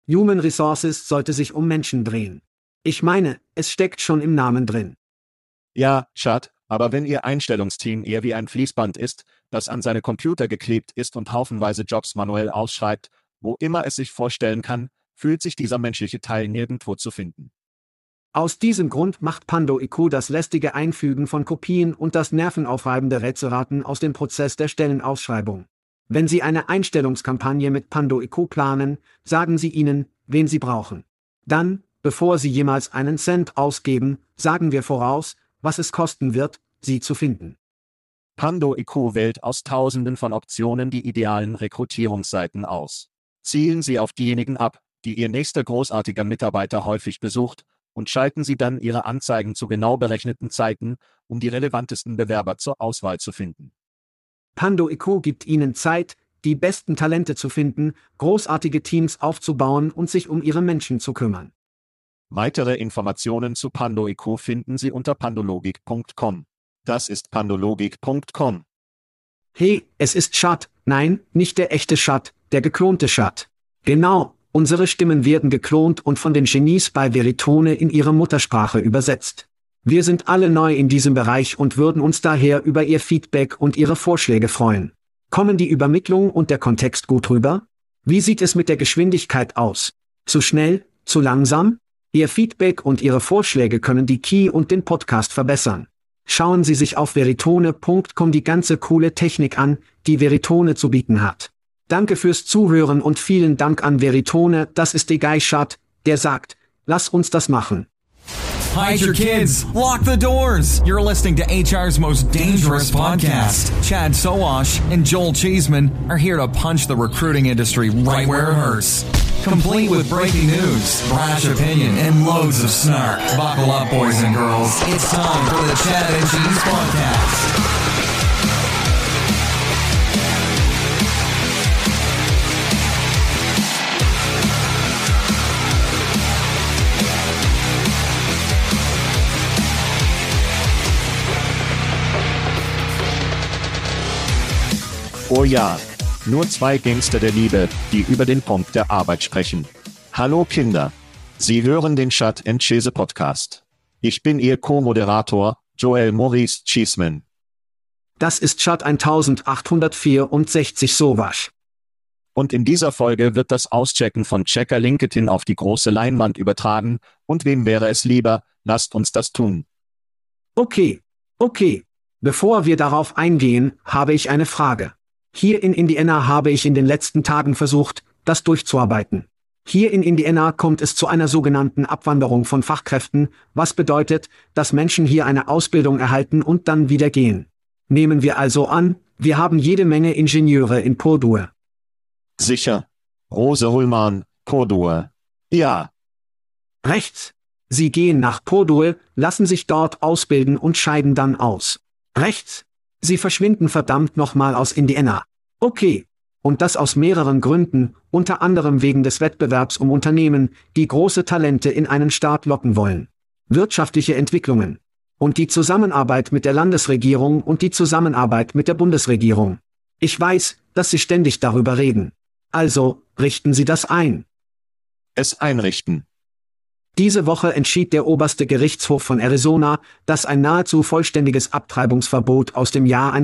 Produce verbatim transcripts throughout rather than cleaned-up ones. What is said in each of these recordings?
Human Resources sollte sich um Menschen drehen. Ich meine, es steckt schon im Namen drin. Ja, Chad, aber wenn Ihr Einstellungsteam eher wie ein Fließband ist, das an seine Computer geklebt ist und haufenweise Jobs manuell ausschreibt, wo immer es sich vorstellen kann, fühlt sich dieser menschliche Teil nirgendwo zu finden. Aus diesem Grund macht Pandoiku das lästige Einfügen von Kopien und das nervenaufreibende Rätselraten aus dem Prozess der Stellenausschreibung. Wenn Sie eine Einstellungskampagne mit Pandoiku planen, sagen Sie ihnen, wen Sie brauchen. Dann, bevor Sie jemals einen Cent ausgeben, sagen wir voraus, was es kosten wird, Sie zu finden. Pandoiku wählt aus Tausenden von Optionen die idealen Rekrutierungsseiten aus. Zielen Sie auf diejenigen ab, die Ihr nächster großartiger Mitarbeiter häufig besucht, und schalten Sie dann Ihre Anzeigen zu genau berechneten Zeiten, um die relevantesten Bewerber zur Auswahl zu finden. Pandoiku gibt Ihnen Zeit, die besten Talente zu finden, großartige Teams aufzubauen und sich um Ihre Menschen zu kümmern. Weitere Informationen zu Pandoiku finden Sie unter pandologik punkt com. Das ist pandologik punkt com. Hey, es ist Chad, nein, nicht der echte Chad, der geklonte Chad. Genau, unsere Stimmen werden geklont und von den Genies bei Veritone in ihre Muttersprache übersetzt. Wir sind alle neu in diesem Bereich und würden uns daher über Ihr Feedback und Ihre Vorschläge freuen. Kommen die Übermittlung und der Kontext gut rüber? Wie sieht es mit der Geschwindigkeit aus? Zu schnell? Zu langsam? Ihr Feedback und Ihre Vorschläge können die Key und den Podcast verbessern. Schauen Sie sich auf veritone punkt com die ganze coole Technik an, die Veritone zu bieten hat. Danke fürs Zuhören und vielen Dank an Veritone, das ist der Guy Chad, der sagt, lass uns das machen. Hide your kids. Lock the doors. You're listening to H R's most dangerous podcast. Chad Soash and Joel Cheeseman are here to punch the recruiting industry right where it hurts. Complete with breaking news, brash opinion, and loads of snark. Buckle up, boys and girls. It's time for the Chad and Cheese Podcast. Oh ja, nur zwei Gangster der Liebe, die über den Punkt der Arbeit sprechen. Hallo Kinder. Sie hören den Chad and Cheese Podcast. Ich bin Ihr Co-Moderator, Joel Maurice Cheeseman. Das ist Chad achthundertvierundsechzig Sowash. Und in dieser Folge wird das Auschecken von Checker LinkedIn auf die große Leinwand übertragen, und wem wäre es lieber, lasst uns das tun. Okay, okay. Bevor wir darauf eingehen, habe ich eine Frage. Hier in Indiana habe ich in den letzten Tagen versucht, das durchzuarbeiten. Hier in Indiana kommt es zu einer sogenannten Abwanderung von Fachkräften, was bedeutet, dass Menschen hier eine Ausbildung erhalten und dann wieder gehen. Nehmen wir also an, wir haben jede Menge Ingenieure in Purdue. Sicher. Rose Hullmann, Purdue. Ja. Rechts. Sie gehen nach Purdue, lassen sich dort ausbilden und scheiden dann aus. Rechts. Sie verschwinden verdammt nochmal aus Indiana. Okay. Und das aus mehreren Gründen, unter anderem wegen des Wettbewerbs um Unternehmen, die große Talente in einen Staat locken wollen. Wirtschaftliche Entwicklungen. Und die Zusammenarbeit mit der Landesregierung und die Zusammenarbeit mit der Bundesregierung. Ich weiß, dass Sie ständig darüber reden. Also, richten Sie das ein. Es einrichten. Diese Woche entschied der oberste Gerichtshof von Arizona, dass ein nahezu vollständiges Abtreibungsverbot aus dem Jahr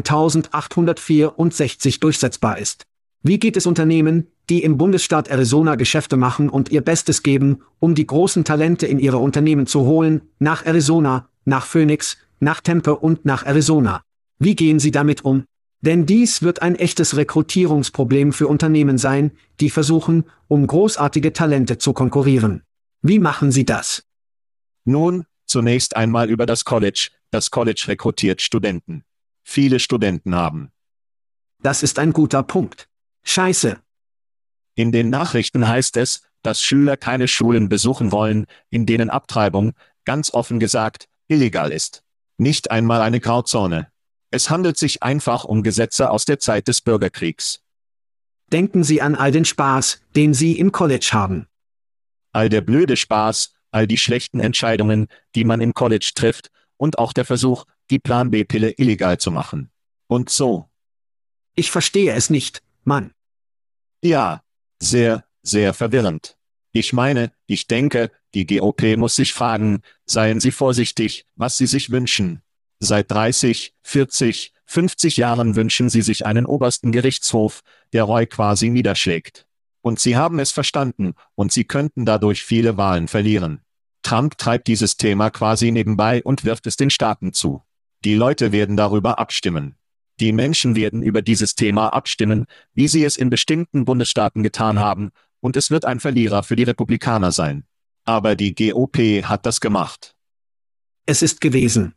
achthundertvierundsechzig durchsetzbar ist. Wie geht es Unternehmen, die im Bundesstaat Arizona Geschäfte machen und ihr Bestes geben, um die großen Talente in ihre Unternehmen zu holen, nach Arizona, nach Phoenix, nach Tempe und nach Arizona? Wie gehen sie damit um? Denn dies wird ein echtes Rekrutierungsproblem für Unternehmen sein, die versuchen, um großartige Talente zu konkurrieren. Wie machen Sie das? Nun, zunächst einmal über das College. Das College rekrutiert Studenten. Viele Studenten haben. Das ist ein guter Punkt. Scheiße. In den Nachrichten heißt es, dass Schüler keine Schulen besuchen wollen, in denen Abtreibung, ganz offen gesagt, illegal ist. Nicht einmal eine Grauzone. Es handelt sich einfach um Gesetze aus der Zeit des Bürgerkriegs. Denken Sie an all den Spaß, den Sie im College haben. All der blöde Spaß, all die schlechten Entscheidungen, die man im College trifft, und auch der Versuch, die Plan B-Pille illegal zu machen. Und so. Ich verstehe es nicht, Mann. Ja, sehr, sehr verwirrend. Ich meine, ich denke, die G O P muss sich fragen, seien Sie vorsichtig, was Sie sich wünschen. Seit dreißig, vierzig, fünfzig Jahren wünschen Sie sich einen obersten Gerichtshof, der Roy quasi niederschlägt. Und Sie haben es verstanden, und Sie könnten dadurch viele Wahlen verlieren. Trump treibt dieses Thema quasi nebenbei und wirft es den Staaten zu. Die Leute werden darüber abstimmen. Die Menschen werden über dieses Thema abstimmen, wie sie es in bestimmten Bundesstaaten getan haben, und es wird ein Verlierer für die Republikaner sein. Aber die G O P hat das gemacht. Es ist gewesen.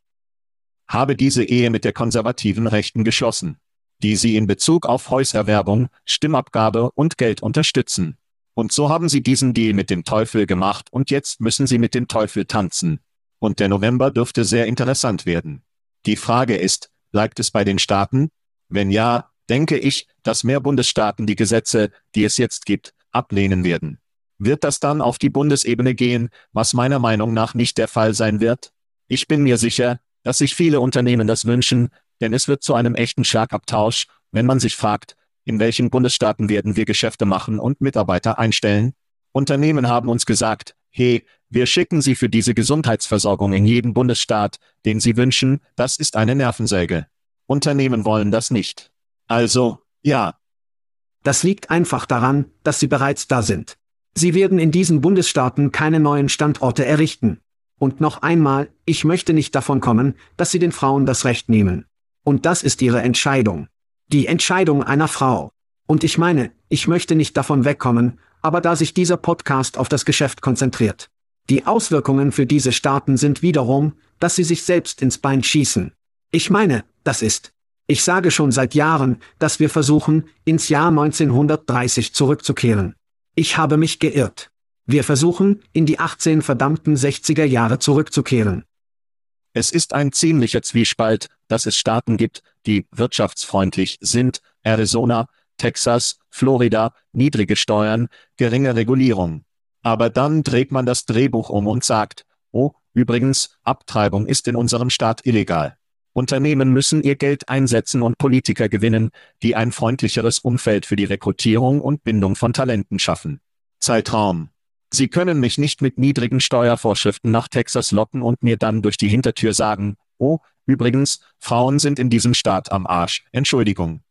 Habe diese Ehe mit der konservativen Rechten geschlossen, die sie in Bezug auf Häuserwerbung, Stimmabgabe und Geld unterstützen. Und so haben sie diesen Deal mit dem Teufel gemacht und jetzt müssen sie mit dem Teufel tanzen. Und der November dürfte sehr interessant werden. Die Frage ist, bleibt es bei den Staaten? Wenn ja, denke ich, dass mehr Bundesstaaten die Gesetze, die es jetzt gibt, ablehnen werden. Wird das dann auf die Bundesebene gehen, was meiner Meinung nach nicht der Fall sein wird? Ich bin mir sicher, dass sich viele Unternehmen das wünschen, denn es wird zu einem echten Schlagabtausch, wenn man sich fragt, in welchen Bundesstaaten werden wir Geschäfte machen und Mitarbeiter einstellen? Unternehmen haben uns gesagt, hey, wir schicken Sie für diese Gesundheitsversorgung in jeden Bundesstaat, den Sie wünschen, das ist eine Nervensäge. Unternehmen wollen das nicht. Also, ja. Das liegt einfach daran, dass sie bereits da sind. Sie werden in diesen Bundesstaaten keine neuen Standorte errichten. Und noch einmal, ich möchte nicht davon kommen, dass sie den Frauen das Recht nehmen. Und das ist ihre Entscheidung. Die Entscheidung einer Frau. Und ich meine, ich möchte nicht davon wegkommen, aber da sich dieser Podcast auf das Geschäft konzentriert. Die Auswirkungen für diese Staaten sind wiederum, dass sie sich selbst ins Bein schießen. Ich meine, das ist. Ich sage schon seit Jahren, dass wir versuchen, ins Jahr neunzehnhundertdreißig zurückzukehren. Ich habe mich geirrt. Wir versuchen, in die achtzehn verdammten sechziger Jahre zurückzukehren. Es ist ein ziemlicher Zwiespalt, dass es Staaten gibt, die wirtschaftsfreundlich sind, Arizona, Texas, Florida, niedrige Steuern, geringe Regulierung. Aber dann dreht man das Drehbuch um und sagt, oh, übrigens, Abtreibung ist in unserem Staat illegal. Unternehmen müssen ihr Geld einsetzen und Politiker gewinnen, die ein freundlicheres Umfeld für die Rekrutierung und Bindung von Talenten schaffen. Zeitraum. Sie können mich nicht mit niedrigen Steuervorschriften nach Texas locken und mir dann durch die Hintertür sagen, oh, übrigens, Frauen sind in diesem Staat am Arsch, Entschuldigung.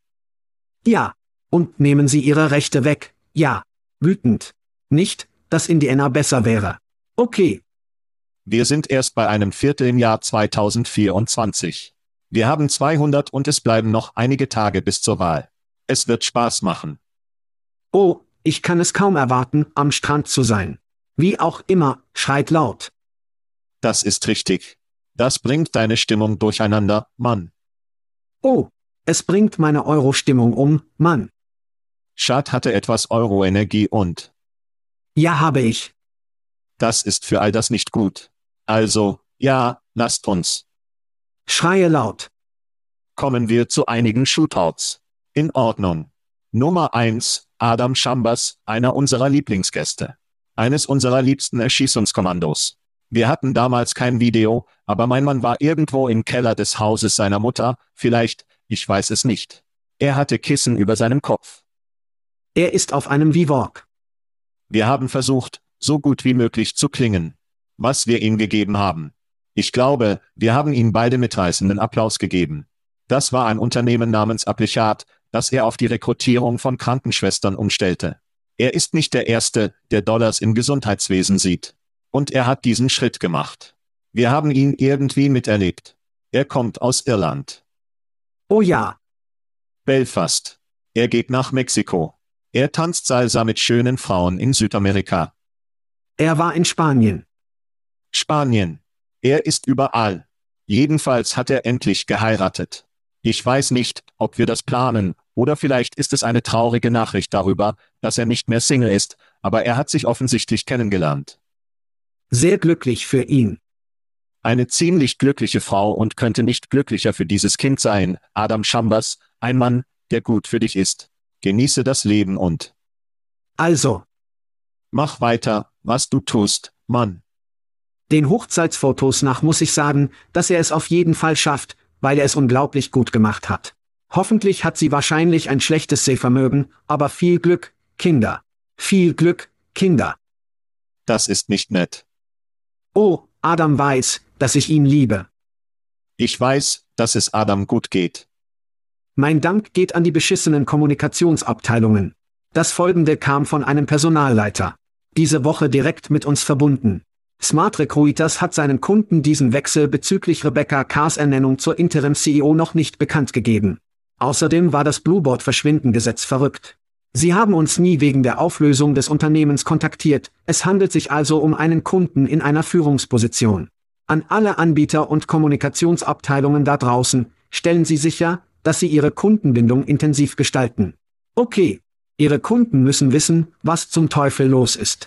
Ja. Und nehmen Sie Ihre Rechte weg, ja. Wütend. Nicht, dass Indiana besser wäre. Okay. Wir sind erst bei einem Viertel im Jahr zweitausendvierundzwanzig. Wir haben zweihundert und es bleiben noch einige Tage bis zur Wahl. Es wird Spaß machen. Oh, ich kann es kaum erwarten, am Strand zu sein. Wie auch immer, schreit laut. Das ist richtig. Das bringt deine Stimmung durcheinander, Mann. Oh, es bringt meine Euro-Stimmung um, Mann. Chad hatte etwas Euro-Energie und... Ja, habe ich. Das ist für all das nicht gut. Also, ja, lasst uns. Schreie laut. Kommen wir zu einigen Shootouts. In Ordnung. Nummer eins, Adam Chambers, einer unserer Lieblingsgäste. Eines unserer liebsten Erschießungskommandos. Wir hatten damals kein Video, aber mein Mann war irgendwo im Keller des Hauses seiner Mutter, vielleicht, ich weiß es nicht. Er hatte Kissen über seinem Kopf. Er ist auf einem V-Walk. Wir haben versucht, so gut wie möglich zu klingen. Was wir ihm gegeben haben. Ich glaube, wir haben ihm beide mitreißenden Applaus gegeben. Das war ein Unternehmen namens Applichat, das er auf die Rekrutierung von Krankenschwestern umstellte. Er ist nicht der Erste, der Dollars im Gesundheitswesen sieht. Und er hat diesen Schritt gemacht. Wir haben ihn irgendwie miterlebt. Er kommt aus Irland. Oh ja. Belfast. Er geht nach Mexiko. Er tanzt Salsa mit schönen Frauen in Südamerika. Er war in Spanien. Spanien. Er ist überall. Jedenfalls hat er endlich geheiratet. Ich weiß nicht, ob wir das planen, oder vielleicht ist es eine traurige Nachricht darüber, dass er nicht mehr Single ist, aber er hat sich offensichtlich kennengelernt. Sehr glücklich für ihn. Eine ziemlich glückliche Frau und könnte nicht glücklicher für dieses Kind sein, Adam Chambers, ein Mann, der gut für dich ist. Genieße das Leben und... Also. Mach weiter, was du tust, Mann. Den Hochzeitsfotos nach muss ich sagen, dass er es auf jeden Fall schafft, weil er es unglaublich gut gemacht hat. Hoffentlich hat sie wahrscheinlich ein schlechtes Sehvermögen, aber viel Glück, Kinder. Viel Glück, Kinder. Das ist nicht nett. Oh, Adam weiß, dass ich ihn liebe. Ich weiß, dass es Adam gut geht. Mein Dank geht an die beschissenen Kommunikationsabteilungen. Das Folgende kam von einem Personalleiter. Diese Woche direkt mit uns verbunden. Smart Recruiters hat seinen Kunden diesen Wechsel bezüglich Rebecca Carrs Ernennung zur Interim-C E O noch nicht bekannt gegeben. Außerdem war das Blueboard-Verschwinden-Gesetz verrückt. Sie haben uns nie wegen der Auflösung des Unternehmens kontaktiert, es handelt sich also um einen Kunden in einer Führungsposition. An alle Anbieter und Kommunikationsabteilungen da draußen, stellen Sie sicher, dass Sie Ihre Kundenbindung intensiv gestalten. Okay. Ihre Kunden müssen wissen, was zum Teufel los ist.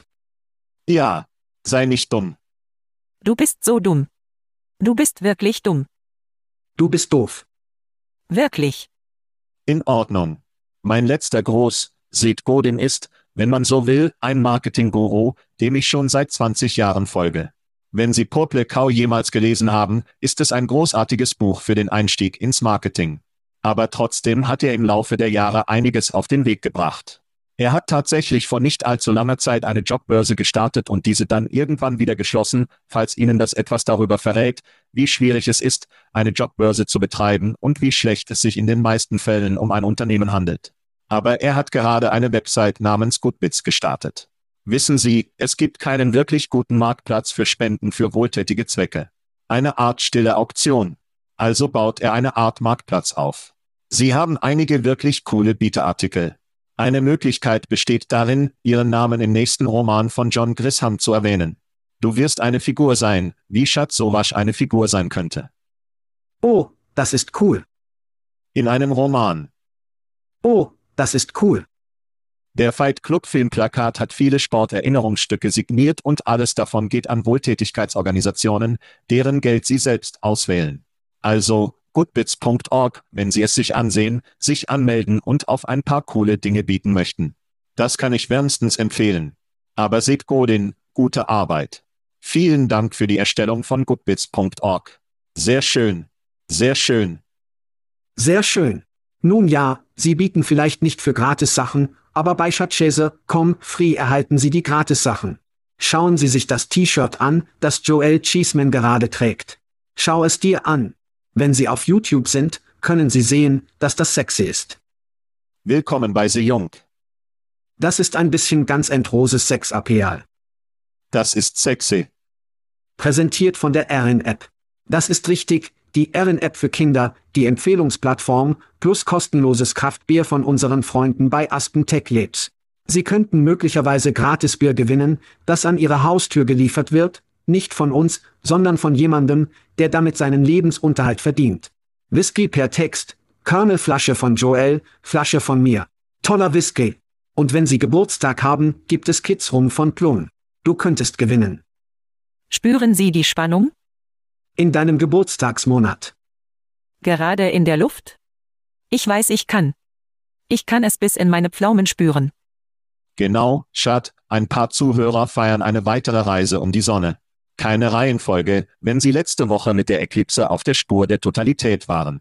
Ja, sei nicht dumm. Du bist so dumm. Du bist wirklich dumm. Du bist doof. Wirklich. In Ordnung. Mein letzter Gruß, Seth Godin ist, wenn man so will, ein Marketing-Guru, dem ich schon seit zwanzig Jahren folge. Wenn Sie Purple Cow jemals gelesen haben, ist es ein großartiges Buch für den Einstieg ins Marketing. Aber trotzdem hat er im Laufe der Jahre einiges auf den Weg gebracht. Er hat tatsächlich vor nicht allzu langer Zeit eine Jobbörse gestartet und diese dann irgendwann wieder geschlossen, falls Ihnen das etwas darüber verrät, wie schwierig es ist, eine Jobbörse zu betreiben und wie schlecht es sich in den meisten Fällen um ein Unternehmen handelt. Aber er hat gerade eine Website namens Goodbits gestartet. Wissen Sie, es gibt keinen wirklich guten Marktplatz für Spenden für wohltätige Zwecke. Eine Art stille Auktion. Also baut er eine Art Marktplatz auf. Sie haben einige wirklich coole Bieterartikel. Eine Möglichkeit besteht darin, Ihren Namen im nächsten Roman von John Grisham zu erwähnen. Du wirst eine Figur sein, wie Chad Sowash eine Figur sein könnte. Oh, das ist cool. In einem Roman. Oh, das ist cool. Der Fight Club Filmplakat hat viele Sporterinnerungsstücke signiert und alles davon geht an Wohltätigkeitsorganisationen, deren Geld Sie selbst auswählen. Also, goodbits Punkt org, wenn Sie es sich ansehen, sich anmelden und auf ein paar coole Dinge bieten möchten. Das kann ich wärmstens empfehlen. Aber Seth Godin, gute Arbeit. Vielen Dank für die Erstellung von goodbits Punkt org. Sehr schön. Sehr schön. Sehr schön. Nun ja, Sie bieten vielleicht nicht für Gratis-Sachen, aber bei Chatchese Punkt com Free erhalten Sie die Gratis-Sachen. Schauen Sie sich das T-Shirt an, das Joel Cheeseman gerade trägt. Schau es dir an. Wenn Sie auf YouTube sind, können Sie sehen, dass das sexy ist. Willkommen bei The Jung. Das ist ein bisschen ganz endroses Sexappeal. Das ist sexy. Präsentiert von der Erin-App. Das ist richtig, die Erin-App für Kinder, die Empfehlungsplattform, plus kostenloses Kraftbier von unseren Freunden bei Aspen Tech Labs. Sie könnten möglicherweise Gratisbier gewinnen, das an Ihre Haustür geliefert wird, nicht von uns, sondern von jemandem, der damit seinen Lebensunterhalt verdient. Whisky per Text, Kernelflasche von Joel, Flasche von mir. Toller Whisky. Und wenn Sie Geburtstag haben, gibt es Kids Rum von Plum. Du könntest gewinnen. Spüren Sie die Spannung? In deinem Geburtstagsmonat. Gerade in der Luft? Ich weiß, ich kann. Ich kann es bis in meine Pflaumen spüren. Genau, Chad, ein paar Zuhörer feiern eine weitere Reise um die Sonne. Keine Reihenfolge, wenn Sie letzte Woche mit der Eklipse auf der Spur der Totalität waren.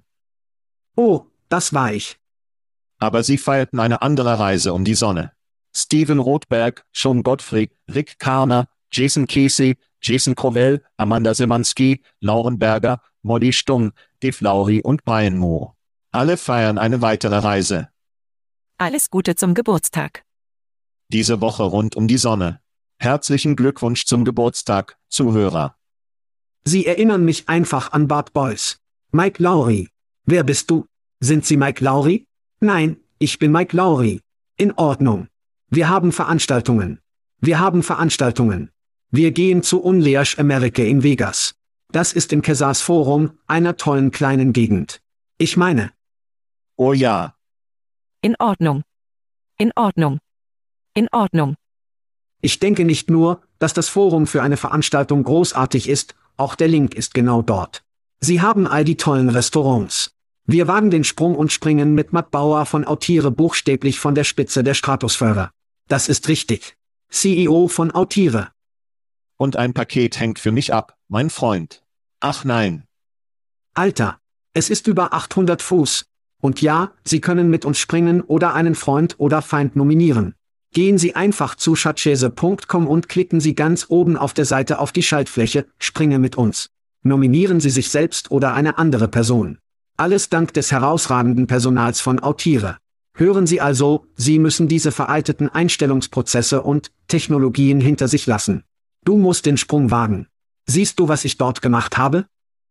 Oh, das war ich. Aber Sie feierten eine andere Reise um die Sonne. Steven Rothberg, Sean Godfrey, Rick Karner, Jason Casey, Jason Crowell, Amanda Szymanski, Lauren Berger, Molly Stung, Dave Lowry und Brian Moore. Alle feiern eine weitere Reise. Alles Gute zum Geburtstag. Diese Woche rund um die Sonne. Herzlichen Glückwunsch zum Geburtstag, Zuhörer. Sie erinnern mich einfach an Bart Boys. Mike Lowry. Wer bist du? Sind Sie Mike Lowry? Nein, ich bin Mike Lowry. In Ordnung. Wir haben Veranstaltungen. Wir haben Veranstaltungen. Wir gehen zu Unleash America in Vegas. Das ist im Kesars Forum, einer tollen kleinen Gegend. Ich meine. Oh ja. In Ordnung. In Ordnung. In Ordnung. Ich denke nicht nur, dass das Forum für eine Veranstaltung großartig ist, auch der Link ist genau dort. Sie haben all die tollen Restaurants. Wir wagen den Sprung und springen mit Matt Bauer von Autire buchstäblich von der Spitze der Stratosphäre. Das ist richtig. C E O von Autire. Und ein Paket hängt für mich ab, mein Freund. Ach nein. Alter, es ist über achthundert Fuß. Und ja, Sie können mit uns springen oder einen Freund oder Feind nominieren. Gehen Sie einfach zu schatzschäse punkt com und klicken Sie ganz oben auf der Seite auf die Schaltfläche Springe mit uns. Nominieren Sie sich selbst oder eine andere Person. Alles dank des herausragenden Personals von Autire. Hören Sie also, Sie müssen diese veralteten Einstellungsprozesse und Technologien hinter sich lassen. Du musst den Sprung wagen. Siehst du, was ich dort gemacht habe?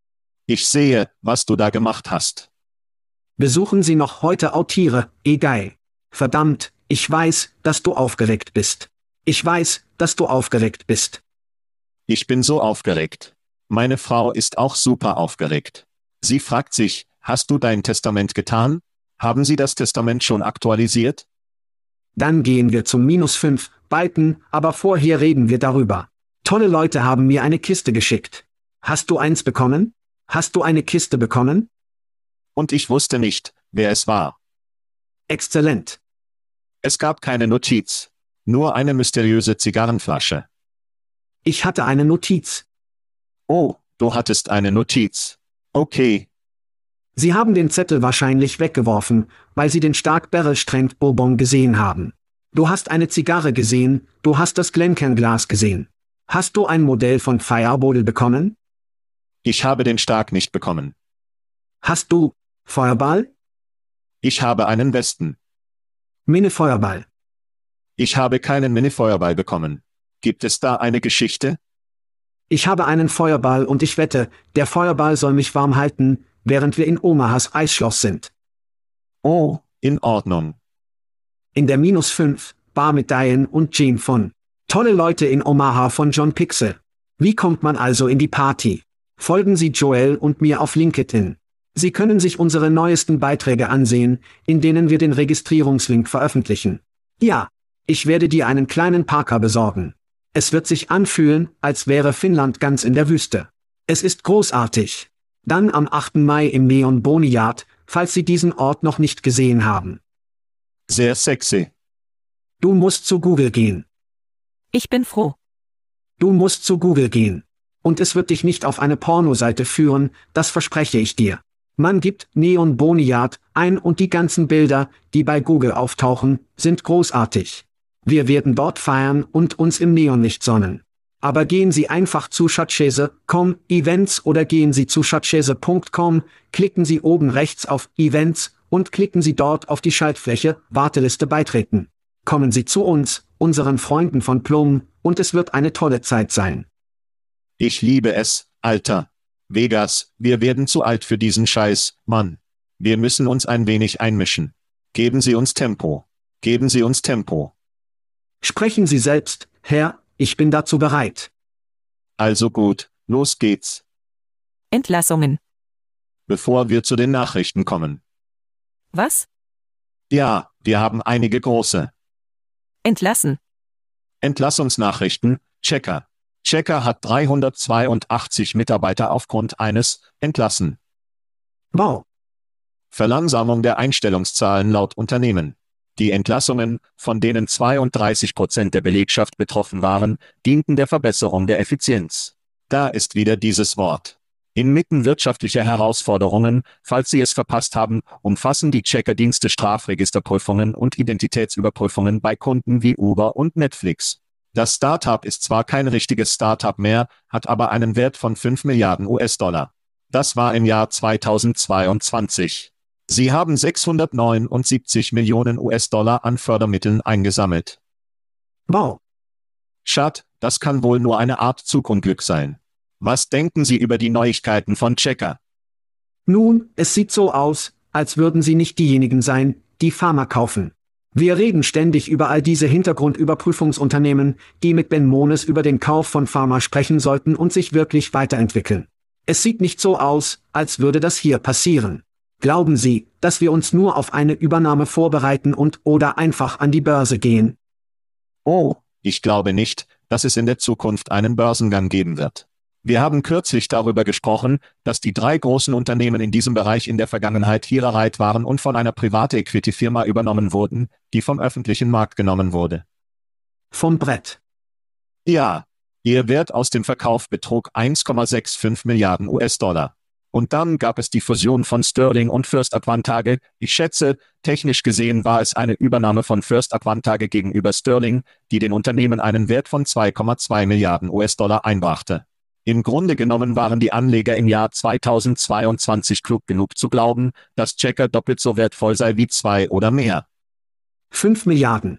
Ich sehe, was du da gemacht hast. Besuchen Sie noch heute Autire, egal. Verdammt, ich weiß, dass du aufgeregt bist. Ich weiß, dass du aufgeregt bist. Ich bin so aufgeregt. Meine Frau ist auch super aufgeregt. Sie fragt sich, hast du dein Testament getan? Haben Sie das Testament schon aktualisiert? Dann gehen wir zum minus fünf Balken, aber vorher reden wir darüber. Tolle Leute haben mir eine Kiste geschickt. Hast du eins bekommen? Hast du eine Kiste bekommen? Und ich wusste nicht, wer es war. Exzellent. Es gab keine Notiz. Nur eine mysteriöse Zigarrenflasche. Ich hatte eine Notiz. Oh, du hattest eine Notiz. Okay. Sie haben den Zettel wahrscheinlich weggeworfen, weil Sie den Stark Barrel Strength Bourbon gesehen haben. Du hast eine Zigarre gesehen, du hast das Glencairn-Glas gesehen. Hast du ein Modell von Fireball bekommen? Ich habe den Stark nicht bekommen. Hast du Feuerball? Ich habe einen Westen. Mini-Feuerball. Ich habe keinen Mini-Feuerball bekommen. Gibt es da eine Geschichte? Ich habe einen Feuerball und ich wette, der Feuerball soll mich warm halten, während wir in Omahas Eisschloss sind. Oh, in Ordnung. In der minus fünf Bar mit Diane und Gene von Tolle Leute in Omaha von John Pixel. Wie kommt man also in die Party? Folgen Sie Joel und mir auf LinkedIn. Sie können sich unsere neuesten Beiträge ansehen, in denen wir den Registrierungslink veröffentlichen. Ja, ich werde dir einen kleinen Parker besorgen. Es wird sich anfühlen, als wäre Finnland ganz in der Wüste. Es ist großartig. Dann am achten Mai im Neon Boneyard, falls Sie diesen Ort noch nicht gesehen haben. Sehr sexy. Du musst zu Google gehen. Ich bin froh. Du musst zu Google gehen. Und es wird dich nicht auf eine Pornoseite führen, das verspreche ich dir. Man gibt Neon Boneyard ein und die ganzen Bilder, die bei Google auftauchen, sind großartig. Wir werden dort feiern und uns im Neonlicht sonnen. Aber gehen Sie einfach zu schatzschäse punkt com Events oder gehen Sie zu schatzschäse punkt com, klicken Sie oben rechts auf Events und klicken Sie dort auf die Schaltfläche Warteliste beitreten. Kommen Sie zu uns, unseren Freunden von Plum, und es wird eine tolle Zeit sein. Ich liebe es, Alter. Vegas, wir werden zu alt für diesen Scheiß, Mann. Wir müssen uns ein wenig einmischen. Geben Sie uns Tempo. Geben Sie uns Tempo. Sprechen Sie selbst, Herr, ich bin dazu bereit. Also gut, los geht's. Entlassungen. Bevor wir zu den Nachrichten kommen. Was? Ja, wir haben einige große. Entlassen. Entlassungsnachrichten, Checker. Checker hat dreihundertzweiundachtzig Mitarbeiter aufgrund eines entlassen. Wow. Verlangsamung der Einstellungszahlen laut Unternehmen. Die Entlassungen, von denen zweiunddreißig Prozent der Belegschaft betroffen waren, dienten der Verbesserung der Effizienz. Da ist wieder dieses Wort. Inmitten wirtschaftlicher Herausforderungen, falls Sie es verpasst haben, umfassen die Checkerdienste Strafregisterprüfungen und Identitätsüberprüfungen bei Kunden wie Uber und Netflix. Das Startup ist zwar kein richtiges Startup mehr, hat aber einen Wert von fünf Milliarden U S-Dollar. Das war im Jahr zweitausendzweiundzwanzig. Sie haben sechshundertneunundsiebzig Millionen U S-Dollar an Fördermitteln eingesammelt. Wow. Schad, das kann wohl nur eine Art Zugunglück sein. Was denken Sie über die Neuigkeiten von Checker? Nun, es sieht so aus, als würden Sie nicht diejenigen sein, die Pharma kaufen. Wir reden ständig über all diese Hintergrundüberprüfungsunternehmen, die mit Ben Mones über den Kauf von Pharma sprechen sollten und sich wirklich weiterentwickeln. Es sieht nicht so aus, als würde das hier passieren. Glauben Sie, dass wir uns nur auf eine Übernahme vorbereiten und oder einfach an die Börse gehen? Oh, ich glaube nicht, dass es in der Zukunft einen Börsengang geben wird. Wir haben kürzlich darüber gesprochen, dass die drei großen Unternehmen in diesem Bereich in der Vergangenheit hierareit waren und von einer private Equity-Firma übernommen wurden, die vom öffentlichen Markt genommen wurde. Vom Brett. Ja, ihr Wert aus dem Verkauf betrug eins Komma fünfundsechzig Milliarden U S-Dollar. Und dann gab es die Fusion von Sterling und First Advantage. Ich schätze, technisch gesehen war es eine Übernahme von First Advantage gegenüber Sterling, die den Unternehmen einen Wert von zwei Komma zwei Milliarden U S-Dollar einbrachte. Im Grunde genommen waren die Anleger im Jahr zweitausendzweiundzwanzig klug genug zu glauben, dass Checker doppelt so wertvoll sei wie zwei oder mehr. fünf Milliarden.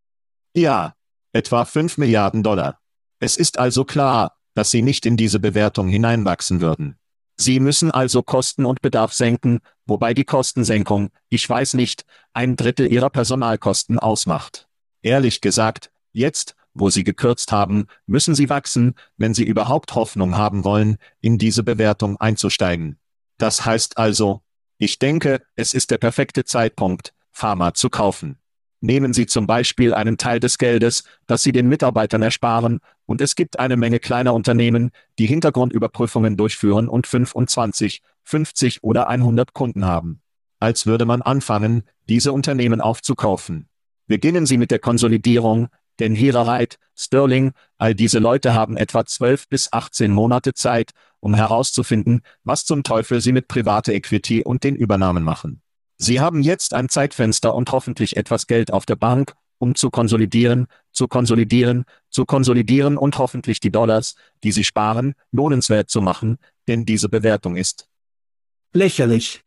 Ja, etwa fünf Milliarden Dollar. Es ist also klar, dass sie nicht in diese Bewertung hineinwachsen würden. Sie müssen also Kosten und Bedarf senken, wobei die Kostensenkung, ich weiß nicht, ein Drittel ihrer Personalkosten ausmacht. Ehrlich gesagt, jetzt, wo sie gekürzt haben, müssen sie wachsen, wenn sie überhaupt Hoffnung haben wollen, in diese Bewertung einzusteigen. Das heißt also, ich denke, es ist der perfekte Zeitpunkt, Pharma zu kaufen. Nehmen Sie zum Beispiel einen Teil des Geldes, das Sie den Mitarbeitern ersparen, und es gibt eine Menge kleiner Unternehmen, die Hintergrundüberprüfungen durchführen und fünfundzwanzig, fünfzig oder hundert Kunden haben. Als würde man anfangen, diese Unternehmen aufzukaufen. Beginnen Sie mit der Konsolidierung, denn Hierarite, Sterling, all diese Leute haben etwa zwölf bis achtzehn Monate Zeit, um herauszufinden, was zum Teufel sie mit privater Equity und den Übernahmen machen. Sie haben jetzt ein Zeitfenster und hoffentlich etwas Geld auf der Bank, um zu konsolidieren, zu konsolidieren, zu konsolidieren und hoffentlich die Dollars, die sie sparen, lohnenswert zu machen, denn diese Bewertung ist lächerlich.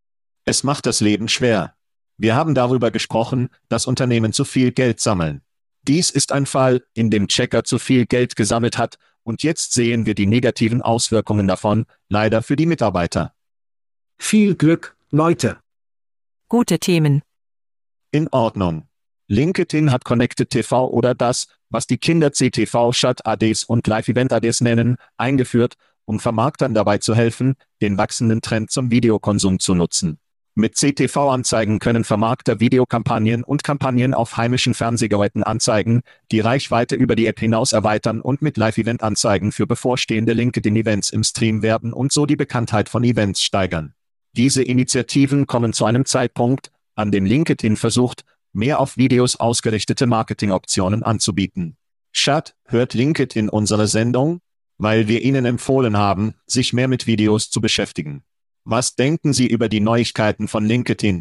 Es macht das Leben schwer. Wir haben darüber gesprochen, dass Unternehmen zu viel Geld sammeln. Dies ist ein Fall, in dem Checker zu viel Geld gesammelt hat, und jetzt sehen wir die negativen Auswirkungen davon, leider für die Mitarbeiter. Viel Glück, Leute. Gute Themen. In Ordnung. LinkedIn hat Connected T V oder das, was die Kinder C T V-Chat-A Ds und Live-Event-A Ds nennen, eingeführt, um Vermarktern dabei zu helfen, den wachsenden Trend zum Videokonsum zu nutzen. Mit C T V-Anzeigen können Vermarkter Videokampagnen und Kampagnen auf heimischen Fernsehgeräten anzeigen, die Reichweite über die App hinaus erweitern und mit Live-Event-Anzeigen für bevorstehende LinkedIn-Events im Stream werben und so die Bekanntheit von Events steigern. Diese Initiativen kommen zu einem Zeitpunkt, an dem LinkedIn versucht, mehr auf Videos ausgerichtete Marketingoptionen anzubieten. Chat, hört LinkedIn unsere Sendung? Weil wir Ihnen empfohlen haben, sich mehr mit Videos zu beschäftigen. Was denken Sie über die Neuigkeiten von LinkedIn?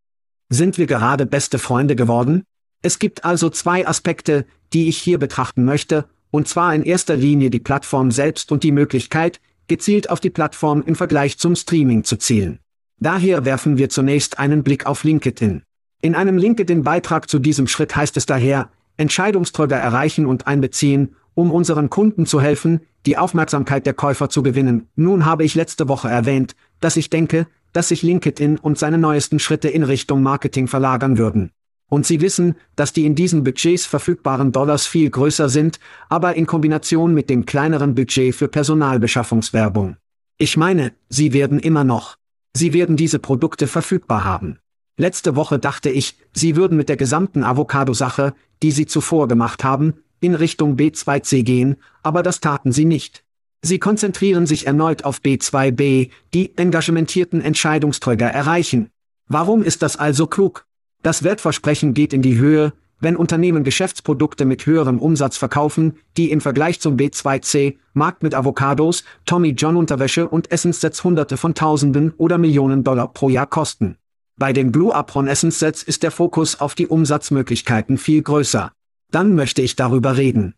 Sind wir gerade beste Freunde geworden? Es gibt also zwei Aspekte, die ich hier betrachten möchte, und zwar in erster Linie die Plattform selbst und die Möglichkeit, gezielt auf die Plattform im Vergleich zum Streaming zu zielen. Daher werfen wir zunächst einen Blick auf LinkedIn. In einem LinkedIn-Beitrag zu diesem Schritt heißt es daher, Entscheidungsträger erreichen und einbeziehen, um unseren Kunden zu helfen, die Aufmerksamkeit der Käufer zu gewinnen. Nun habe ich letzte Woche erwähnt, dass ich denke, dass sich LinkedIn und seine neuesten Schritte in Richtung Marketing verlagern würden. Und Sie wissen, dass die in diesen Budgets verfügbaren Dollars viel größer sind, aber in Kombination mit dem kleineren Budget für Personalbeschaffungswerbung. Ich meine, Sie werden immer noch. Sie werden diese Produkte verfügbar haben. Letzte Woche dachte ich, Sie würden mit der gesamten Avocado-Sache, die Sie zuvor gemacht haben, in Richtung B zwei C gehen, aber das taten Sie nicht. Sie konzentrieren sich erneut auf B zwei B, die engagementierten Entscheidungsträger erreichen. Warum ist das also klug? Das Wertversprechen geht in die Höhe, wenn Unternehmen Geschäftsprodukte mit höherem Umsatz verkaufen, die im Vergleich zum B zwei C Markt mit Avocados, Tommy John Unterwäsche und Essenssets Hunderte von Tausenden oder Millionen Dollar pro Jahr kosten. Bei den Blue Apron Essenssets ist der Fokus auf die Umsatzmöglichkeiten viel größer. Dann möchte ich darüber reden.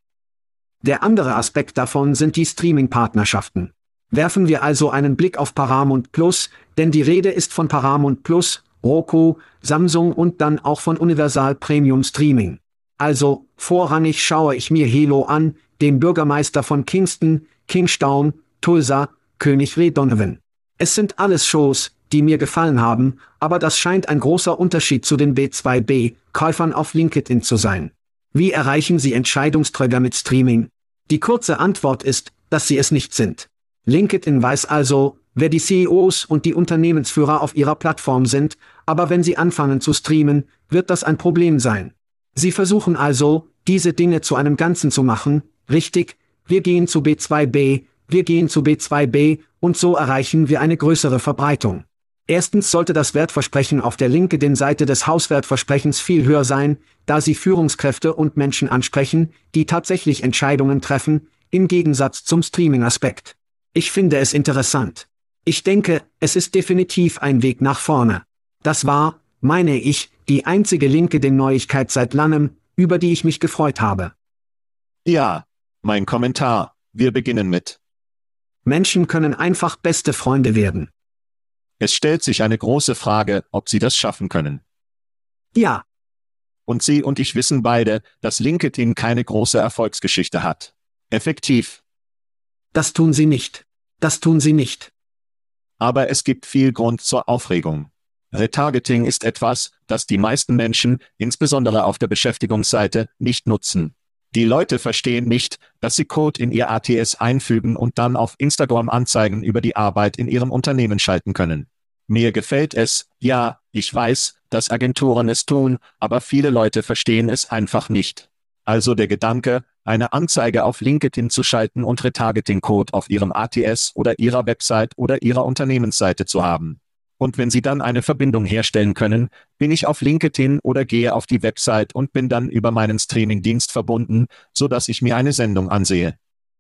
Der andere Aspekt davon sind die Streaming-Partnerschaften. Werfen wir also einen Blick auf Paramount Plus, denn die Rede ist von Paramount Plus, Roku, Samsung und dann auch von Universal Premium Streaming. Also, vorrangig schaue ich mir Halo an, den Bürgermeister von Kingston, Kingstown, Tulsa, König Ray Donovan. Es sind alles Shows, die mir gefallen haben, aber das scheint ein großer Unterschied zu den B zwei B-Käufern auf LinkedIn zu sein. Wie erreichen Sie Entscheidungsträger mit Streaming? Die kurze Antwort ist, dass sie es nicht sind. LinkedIn weiß also, wer die C E Os und die Unternehmensführer auf ihrer Plattform sind, aber wenn sie anfangen zu streamen, wird das ein Problem sein. Sie versuchen also, diese Dinge zu einem Ganzen zu machen, richtig, wir gehen zu B zwei B, wir gehen zu B zwei B, und so erreichen wir eine größere Verbreitung. Erstens sollte das Wertversprechen auf der LinkedIn-Seite des Hauswertversprechens viel höher sein, da sie Führungskräfte und Menschen ansprechen, die tatsächlich Entscheidungen treffen, im Gegensatz zum Streaming-Aspekt. Ich finde es interessant. Ich denke, es ist definitiv ein Weg nach vorne. Das war, meine ich, die einzige LinkedIn-Neuigkeit seit langem, über die ich mich gefreut habe. Ja, mein Kommentar. Wir beginnen mit. Menschen können einfach beste Freunde werden. Es stellt sich eine große Frage, ob Sie das schaffen können. Ja, Und Sie und ich wissen beide, dass LinkedIn keine große Erfolgsgeschichte hat. Effektiv. das tun sie nicht. Das tun sie nicht. Aber es gibt viel Grund zur Aufregung. Retargeting ist etwas, das die meisten Menschen, insbesondere auf der Beschäftigungsseite, nicht nutzen. Die Leute verstehen nicht, dass sie Code in ihr A T S einfügen und dann auf Instagram Anzeigen über die Arbeit in ihrem Unternehmen schalten können. Mir gefällt es, ja, ich weiß, dass Agenturen es tun, aber viele Leute verstehen es einfach nicht. Also der Gedanke, eine Anzeige auf LinkedIn zu schalten und Retargeting-Code auf ihrem A T S oder ihrer Website oder ihrer Unternehmensseite zu haben. Und wenn Sie dann eine Verbindung herstellen können, bin ich auf LinkedIn oder gehe auf die Website und bin dann über meinen Streamingdienst verbunden, sodass ich mir eine Sendung ansehe.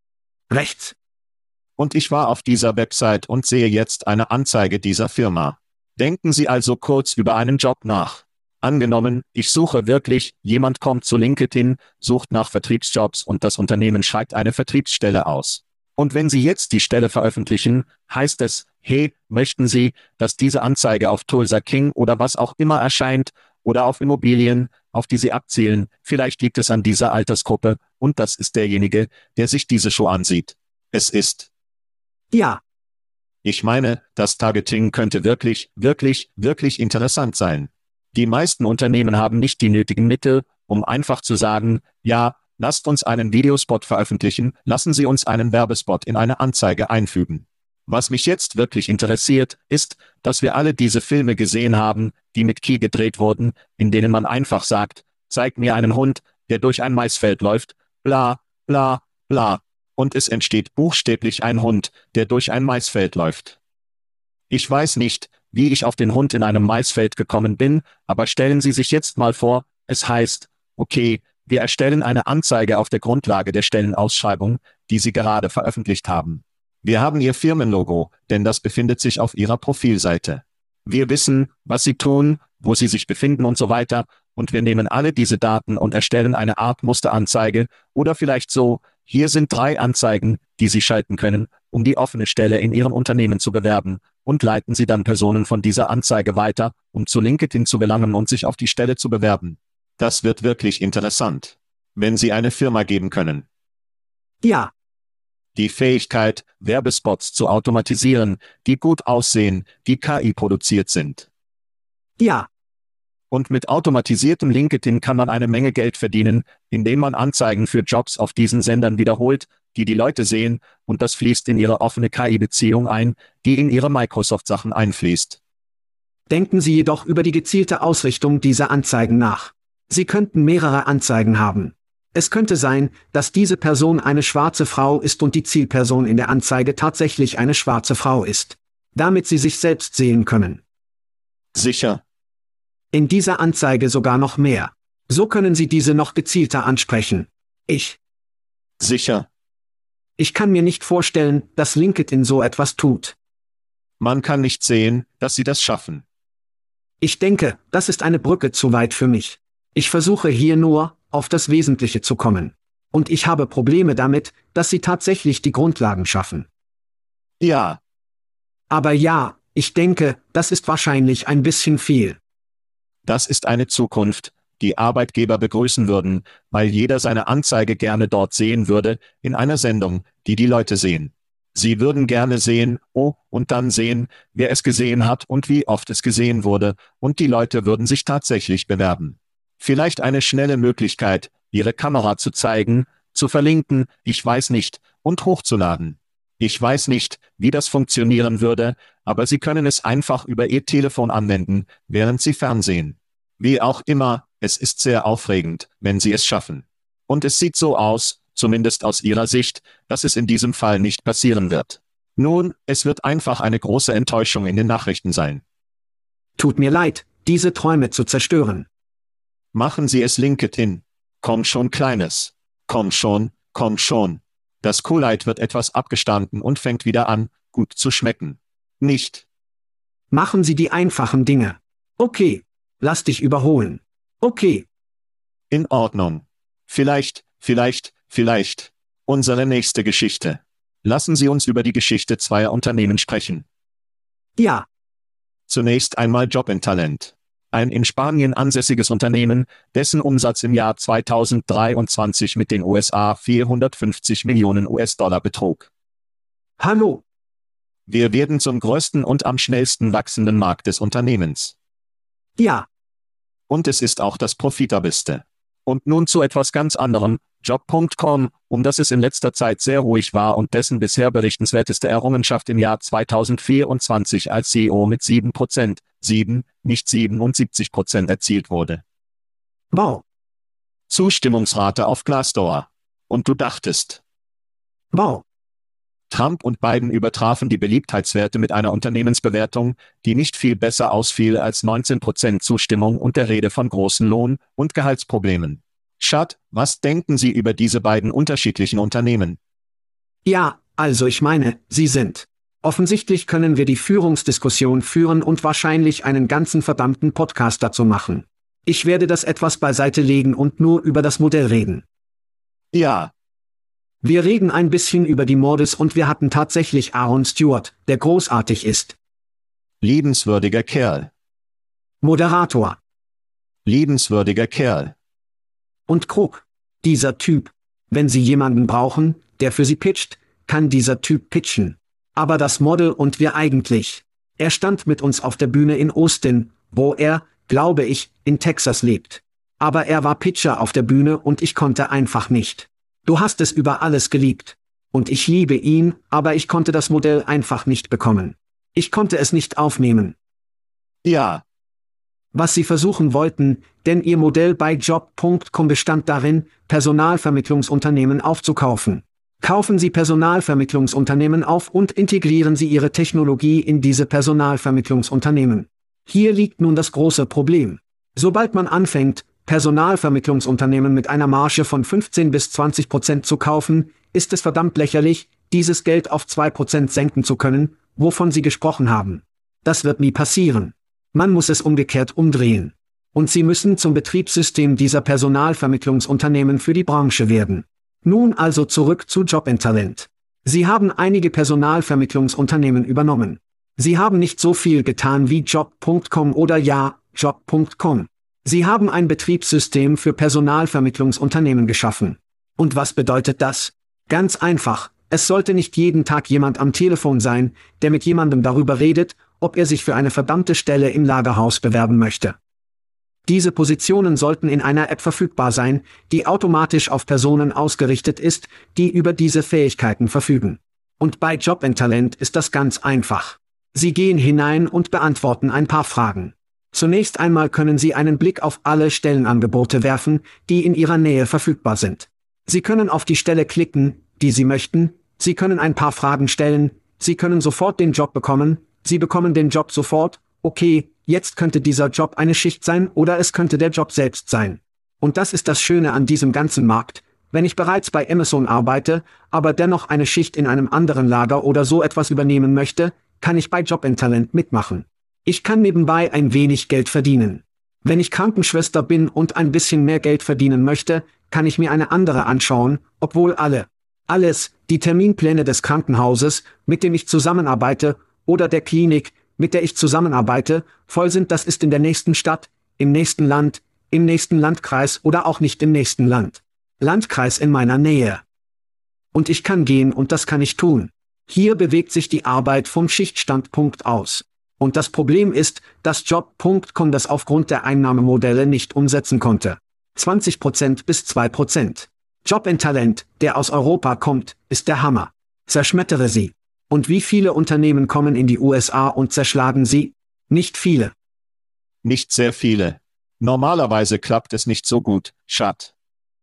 Rechts. Und ich war auf dieser Website und sehe jetzt eine Anzeige dieser Firma. Denken Sie also kurz über einen Job nach. Angenommen, ich suche wirklich, jemand kommt zu LinkedIn, sucht nach Vertriebsjobs und das Unternehmen schreibt eine Vertriebsstelle aus. Und wenn Sie jetzt die Stelle veröffentlichen, heißt es, hey, möchten Sie, dass diese Anzeige auf Tulsa King oder was auch immer erscheint, oder auf Immobilien, auf die Sie abzielen, vielleicht liegt es an dieser Altersgruppe, und das ist derjenige, der sich diese Show ansieht. Es ist. Ja, Ich meine, das Targeting könnte wirklich, wirklich, wirklich interessant sein. Die meisten Unternehmen haben nicht die nötigen Mittel, um einfach zu sagen, ja, lasst uns einen Videospot veröffentlichen, lassen Sie uns einen Werbespot in eine Anzeige einfügen. Was mich jetzt wirklich interessiert, ist, dass wir alle diese Filme gesehen haben, die mit Key gedreht wurden, in denen man einfach sagt, zeig mir einen Hund, der durch ein Maisfeld läuft, bla, bla, bla. Und es entsteht buchstäblich ein Hund, der durch ein Maisfeld läuft. Ich weiß nicht, wie ich auf den Hund in einem Maisfeld gekommen bin, aber stellen Sie sich jetzt mal vor, es heißt, okay, wir erstellen eine Anzeige auf der Grundlage der Stellenausschreibung, die Sie gerade veröffentlicht haben. Wir haben Ihr Firmenlogo, denn das befindet sich auf Ihrer Profilseite. Wir wissen, was Sie tun, wo Sie sich befinden und so weiter, und wir nehmen alle diese Daten und erstellen eine Art Musteranzeige, oder vielleicht so, hier sind drei Anzeigen, die Sie schalten können, um die offene Stelle in Ihrem Unternehmen zu bewerben, und leiten Sie dann Personen von dieser Anzeige weiter, um zu LinkedIn zu gelangen und sich auf die Stelle zu bewerben. Das wird wirklich interessant. Wenn Sie eine Firma geben können. ja, Die Fähigkeit, Werbespots zu automatisieren, die gut aussehen, die K I produziert sind. ja, Und mit automatisiertem LinkedIn kann man eine Menge Geld verdienen, indem man Anzeigen für Jobs auf diesen Sendern wiederholt, die die Leute sehen, und das fließt in ihre offene K I-Beziehung ein, die in ihre Microsoft-Sachen einfließt. denken Sie jedoch über die gezielte Ausrichtung dieser Anzeigen nach. Sie könnten mehrere Anzeigen haben. Es könnte sein, dass diese Person eine schwarze Frau ist und die Zielperson in der Anzeige tatsächlich eine schwarze Frau ist. Damit Sie sich selbst sehen können. Sicher. In dieser Anzeige sogar noch mehr. So können Sie diese noch gezielter ansprechen. Ich. Sicher. Ich kann mir nicht vorstellen, dass LinkedIn so etwas tut. Man kann nicht sehen, dass sie das schaffen. Ich denke, das ist eine Brücke zu weit für mich. Ich versuche hier nur, auf das Wesentliche zu kommen. Und ich habe Probleme damit, dass sie tatsächlich die Grundlagen schaffen. Ja. Aber ja, ich denke, das ist wahrscheinlich ein bisschen viel. Das ist eine Zukunft, die Arbeitgeber begrüßen würden, weil jeder seine Anzeige gerne dort sehen würde, in einer Sendung, die die Leute sehen. Sie würden gerne sehen, oh, und dann sehen, wer es gesehen hat und wie oft es gesehen wurde, und die Leute würden sich tatsächlich bewerben. Vielleicht eine schnelle Möglichkeit, ihre Kamera zu zeigen, zu verlinken, ich weiß nicht, und hochzuladen. Ich weiß nicht, wie das funktionieren würde, aber Sie können es einfach über Ihr Telefon anwenden, während Sie fernsehen. Wie auch immer, es ist sehr aufregend, wenn Sie es schaffen. Und es sieht so aus, zumindest aus Ihrer Sicht, dass es in diesem Fall nicht passieren wird. Nun, es wird einfach eine große Enttäuschung in den Nachrichten sein. Tut mir leid, diese Träume zu zerstören. Machen Sie es LinkedIn. Komm schon, Kleines. Komm schon, komm schon. Das Kool-Aid wird etwas abgestanden und fängt wieder an, gut zu schmecken. Nicht. Machen Sie die einfachen Dinge. Okay. Lass dich überholen. Okay. In Ordnung. Vielleicht, vielleicht, vielleicht. Unsere nächste Geschichte. Lassen Sie uns über die Geschichte zweier Unternehmen sprechen. Ja. Zunächst einmal Job in Talent. Ein in Spanien ansässiges Unternehmen, dessen Umsatz im Jahr zweitausenddreiundzwanzig mit den U S A vierhundertfünfzig Millionen U S-Dollar betrug. Hallo. Wir werden zum größten und am schnellsten wachsenden Markt des Unternehmens. Ja. Und es ist auch das profitabelste. Und nun zu etwas ganz anderem, Job Punkt com, um das es in letzter Zeit sehr ruhig war und dessen bisher berichtenswerteste Errungenschaft im Jahr zweitausendvierundzwanzig als C E O mit sieben Prozent, sieben, nicht siebenundsiebzig Prozent erzielt wurde. Wow. Zustimmungsrate auf Glassdoor. Und du dachtest. Wow. Trump und Biden übertrafen die Beliebtheitswerte mit einer Unternehmensbewertung, die nicht viel besser ausfiel als neunzehn Prozent Zustimmung und der Rede von großen Lohn- und Gehaltsproblemen. Chad, was denken Sie über diese beiden unterschiedlichen Unternehmen? Ja, also ich meine, sie sind. Offensichtlich können wir die Führungsdiskussion führen und wahrscheinlich einen ganzen verdammten Podcast dazu machen. Ich werde das etwas beiseite legen und nur über das Modell reden. Ja. Wir reden ein bisschen über die Mordes und wir hatten tatsächlich Aaron Stewart, der großartig ist. Liebenswürdiger Kerl. Moderator. Liebenswürdiger Kerl. Und Krug. Dieser Typ. Wenn Sie jemanden brauchen, der für Sie pitcht, kann dieser Typ pitchen. Aber das Model und wir eigentlich. Er stand mit uns auf der Bühne in Austin, wo er, glaube ich, in Texas lebt. Aber er war Pitcher auf der Bühne und ich konnte einfach nicht. Du hast es über alles geliebt. Und ich liebe ihn, aber ich konnte das Modell einfach nicht bekommen. Ich konnte es nicht aufnehmen. Ja. Was sie versuchen wollten, denn ihr Modell bei Job Punkt com bestand darin, Personalvermittlungsunternehmen aufzukaufen. Kaufen Sie Personalvermittlungsunternehmen auf und integrieren Sie Ihre Technologie in diese Personalvermittlungsunternehmen. Hier liegt nun das große Problem. Sobald man anfängt, Personalvermittlungsunternehmen mit einer Marge von fünfzehn bis zwanzig Prozent zu kaufen, ist es verdammt lächerlich, dieses Geld auf zwei Prozent senken zu können, wovon Sie gesprochen haben. Das wird nie passieren. Man muss es umgekehrt umdrehen. Und Sie müssen zum Betriebssystem dieser Personalvermittlungsunternehmen für die Branche werden. Nun also zurück zu Job in Talent. Sie haben einige Personalvermittlungsunternehmen übernommen. Sie haben nicht so viel getan wie Job Punkt com oder ja, Job Punkt com. Sie haben ein Betriebssystem für Personalvermittlungsunternehmen geschaffen. Und was bedeutet das? Ganz einfach, es sollte nicht jeden Tag jemand am Telefon sein, der mit jemandem darüber redet, ob er sich für eine verdammte Stelle im Lagerhaus bewerben möchte. Diese Positionen sollten in einer App verfügbar sein, die automatisch auf Personen ausgerichtet ist, die über diese Fähigkeiten verfügen. Und bei Job in Talent ist das ganz einfach. Sie gehen hinein und beantworten ein paar Fragen. Zunächst einmal können Sie einen Blick auf alle Stellenangebote werfen, die in Ihrer Nähe verfügbar sind. Sie können auf die Stelle klicken, die Sie möchten, Sie können ein paar Fragen stellen, Sie können sofort den Job bekommen, Sie bekommen den Job sofort, okay, jetzt könnte dieser Job eine Schicht sein oder es könnte der Job selbst sein. Und das ist das Schöne an diesem ganzen Markt, wenn ich bereits bei Amazon arbeite, aber dennoch eine Schicht in einem anderen Lager oder so etwas übernehmen möchte, kann ich bei Job in Talent mitmachen. Ich kann nebenbei ein wenig Geld verdienen. Wenn ich Krankenschwester bin und ein bisschen mehr Geld verdienen möchte, kann ich mir eine andere anschauen, obwohl alle, alles, die Terminpläne des Krankenhauses, mit dem ich zusammenarbeite, oder der Klinik, mit der ich zusammenarbeite, voll sind. Das ist in der nächsten Stadt, im nächsten Land, im nächsten Landkreis oder auch nicht im nächsten Land. Landkreis in meiner Nähe. Und ich kann gehen und das kann ich tun. Hier bewegt sich die Arbeit vom Schichtstandpunkt aus. Und das Problem ist, dass Job Punkt com das aufgrund der Einnahmemodelle nicht umsetzen konnte. zwanzig Prozent bis zwei Prozent. Job in Talent, der aus Europa kommt, ist der Hammer. Zerschmettere sie. Und wie viele Unternehmen kommen in die U S A und zerschlagen sie? Nicht viele. Nicht sehr viele. Normalerweise klappt es nicht so gut, Chad.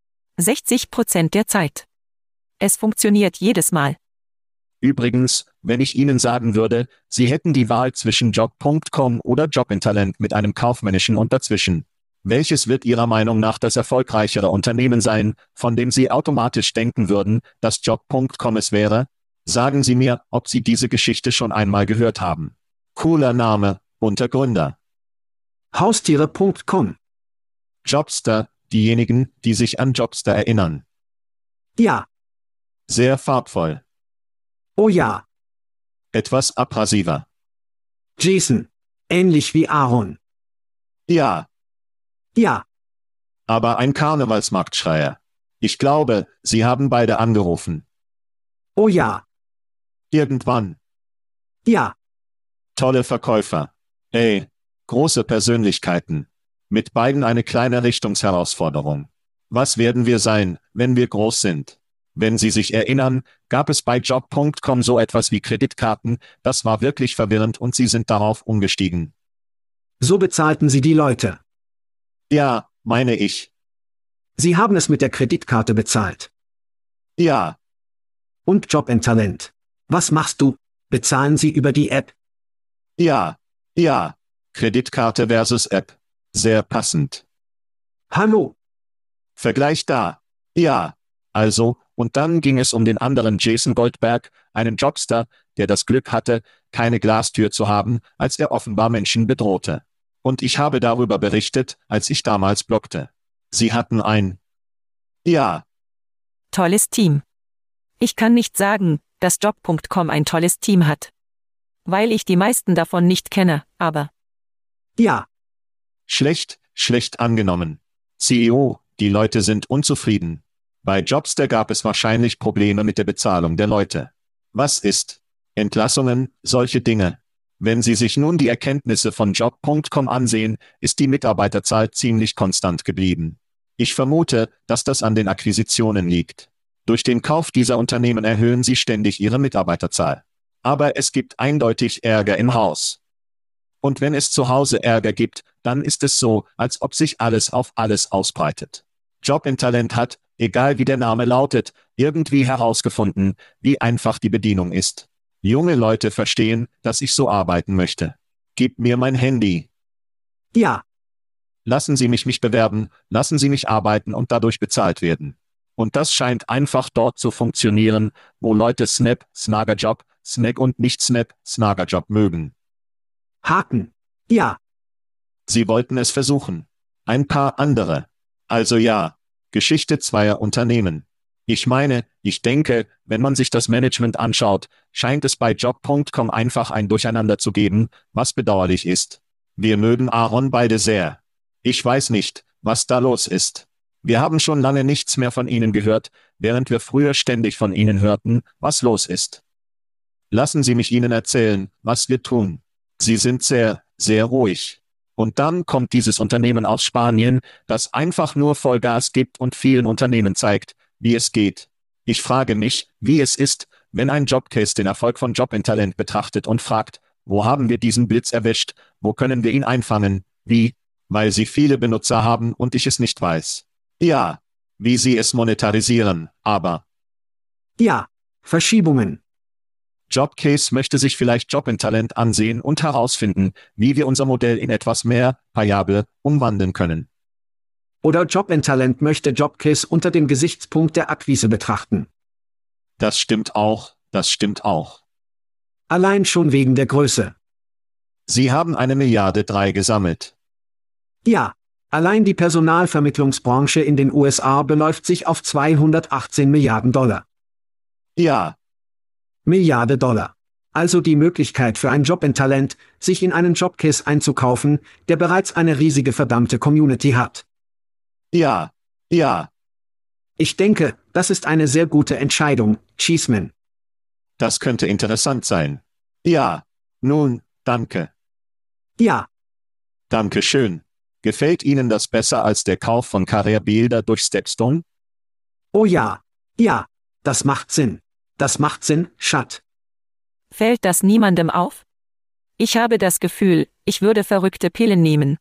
sechzig Prozent der Zeit. Es funktioniert jedes Mal. Übrigens, wenn ich Ihnen sagen würde, Sie hätten die Wahl zwischen Job Punkt com oder Job in Talent mit einem kaufmännischen und dazwischen. Welches wird Ihrer Meinung nach das erfolgreichere Unternehmen sein, von dem Sie automatisch denken würden, dass Job Punkt com es wäre? Sagen Sie mir, ob Sie diese Geschichte schon einmal gehört haben. Cooler Name, bunter Gründer. Haustiere Punkt com. Jobster, diejenigen, die sich an Jobster erinnern. Ja. Sehr farbvoll. Oh ja. Etwas abrasiver. Jason. Ähnlich wie Aaron. Ja. Ja. Aber ein Karnevalsmarktschreier. Ich glaube, Sie haben beide angerufen. Oh ja. Irgendwann. Ja. Tolle Verkäufer. Ey, große Persönlichkeiten. Mit beiden eine kleine Richtungsherausforderung. Was werden wir sein, wenn wir groß sind? Wenn Sie sich erinnern, gab es bei Job Punkt com so etwas wie Kreditkarten, das war wirklich verwirrend und Sie sind darauf umgestiegen. So bezahlten Sie die Leute. Ja, meine ich. Sie haben es mit der Kreditkarte bezahlt. Ja. Und Job and Talent. Was machst du? Bezahlen Sie über die App? Ja. Ja. Kreditkarte versus App. Sehr passend. Hallo. Vergleich da. Ja. Also, und dann ging es um den anderen Jason Goldberg, einen Jobster, der das Glück hatte, keine Glastür zu haben, als er offenbar Menschen bedrohte. Und ich habe darüber berichtet, als ich damals bloggte. Sie hatten ein... Ja. Tolles Team. Ich kann nicht sagen, dass Job Punkt com ein tolles Team hat. Weil ich die meisten davon nicht kenne, aber... Ja. Schlecht, schlecht angenommen. C E O, die Leute sind unzufrieden. Bei Jobster gab es wahrscheinlich Probleme mit der Bezahlung der Leute. Was ist? Entlassungen, solche Dinge. Wenn Sie sich nun die Erkenntnisse von Job Punkt com ansehen, ist die Mitarbeiterzahl ziemlich konstant geblieben. Ich vermute, dass das an den Akquisitionen liegt. Durch den Kauf dieser Unternehmen erhöhen sie ständig ihre Mitarbeiterzahl. Aber es gibt eindeutig Ärger im Haus. Und wenn es zu Hause Ärger gibt, dann ist es so, als ob sich alles auf alles ausbreitet. Job and Talent hat, egal wie der Name lautet, irgendwie herausgefunden, wie einfach die Bedienung ist. Junge Leute verstehen, dass ich so arbeiten möchte. Gib mir mein Handy. Ja. Lassen Sie mich mich bewerben, lassen Sie mich arbeiten und dadurch bezahlt werden. Und das scheint einfach dort zu funktionieren, wo Leute Snap, Snaggerjob, Snack und nicht Snap, Snaggerjob mögen. Haken. Ja. Sie wollten es versuchen. Ein paar andere. Also ja, Geschichte zweier Unternehmen. Ich meine, ich denke, wenn man sich das Management anschaut, scheint es bei Job Punkt com einfach ein Durcheinander zu geben, was bedauerlich ist. Wir mögen Aaron beide sehr. Ich weiß nicht, was da los ist. Wir haben schon lange nichts mehr von ihnen gehört, während wir früher ständig von ihnen hörten, was los ist. Lassen Sie mich Ihnen erzählen, was wir tun. Sie sind sehr, sehr ruhig. Und dann kommt dieses Unternehmen aus Spanien, das einfach nur Vollgas gibt und vielen Unternehmen zeigt, wie es geht. Ich frage mich, wie es ist, wenn ein Jobcase den Erfolg von Job and Talent betrachtet und fragt, wo haben wir diesen Blitz erwischt, wo können wir ihn einfangen, wie, weil sie viele Benutzer haben und ich es nicht weiß. Ja, wie sie es monetarisieren, aber... Ja, Verschiebungen. Jobcase möchte sich vielleicht Job and Talent ansehen und herausfinden, wie wir unser Modell in etwas mehr, variabel, umwandeln können. Oder Job and Talent möchte Jobcase unter dem Gesichtspunkt der Akquise betrachten. Das stimmt auch, das stimmt auch. Allein schon wegen der Größe. Sie haben eine Milliarde drei gesammelt. Ja, allein die Personalvermittlungsbranche in den U S A beläuft sich auf zweihundertachtzehn Milliarden Dollar. Ja. Milliarde Dollar. Also die Möglichkeit für ein Job and Talent, sich in einen Jobcase einzukaufen, der bereits eine riesige verdammte Community hat. Ja, ja. Ich denke, das ist eine sehr gute Entscheidung, Cheeseman. Das könnte interessant sein. Ja. Nun, danke. Ja. Danke schön. Gefällt Ihnen das besser als der Kauf von Career Builder durch Stepstone? Oh ja. Ja. Das macht Sinn. Das macht Sinn, Schat. Fällt das niemandem auf? Ich habe das Gefühl, ich würde verrückte Pillen nehmen.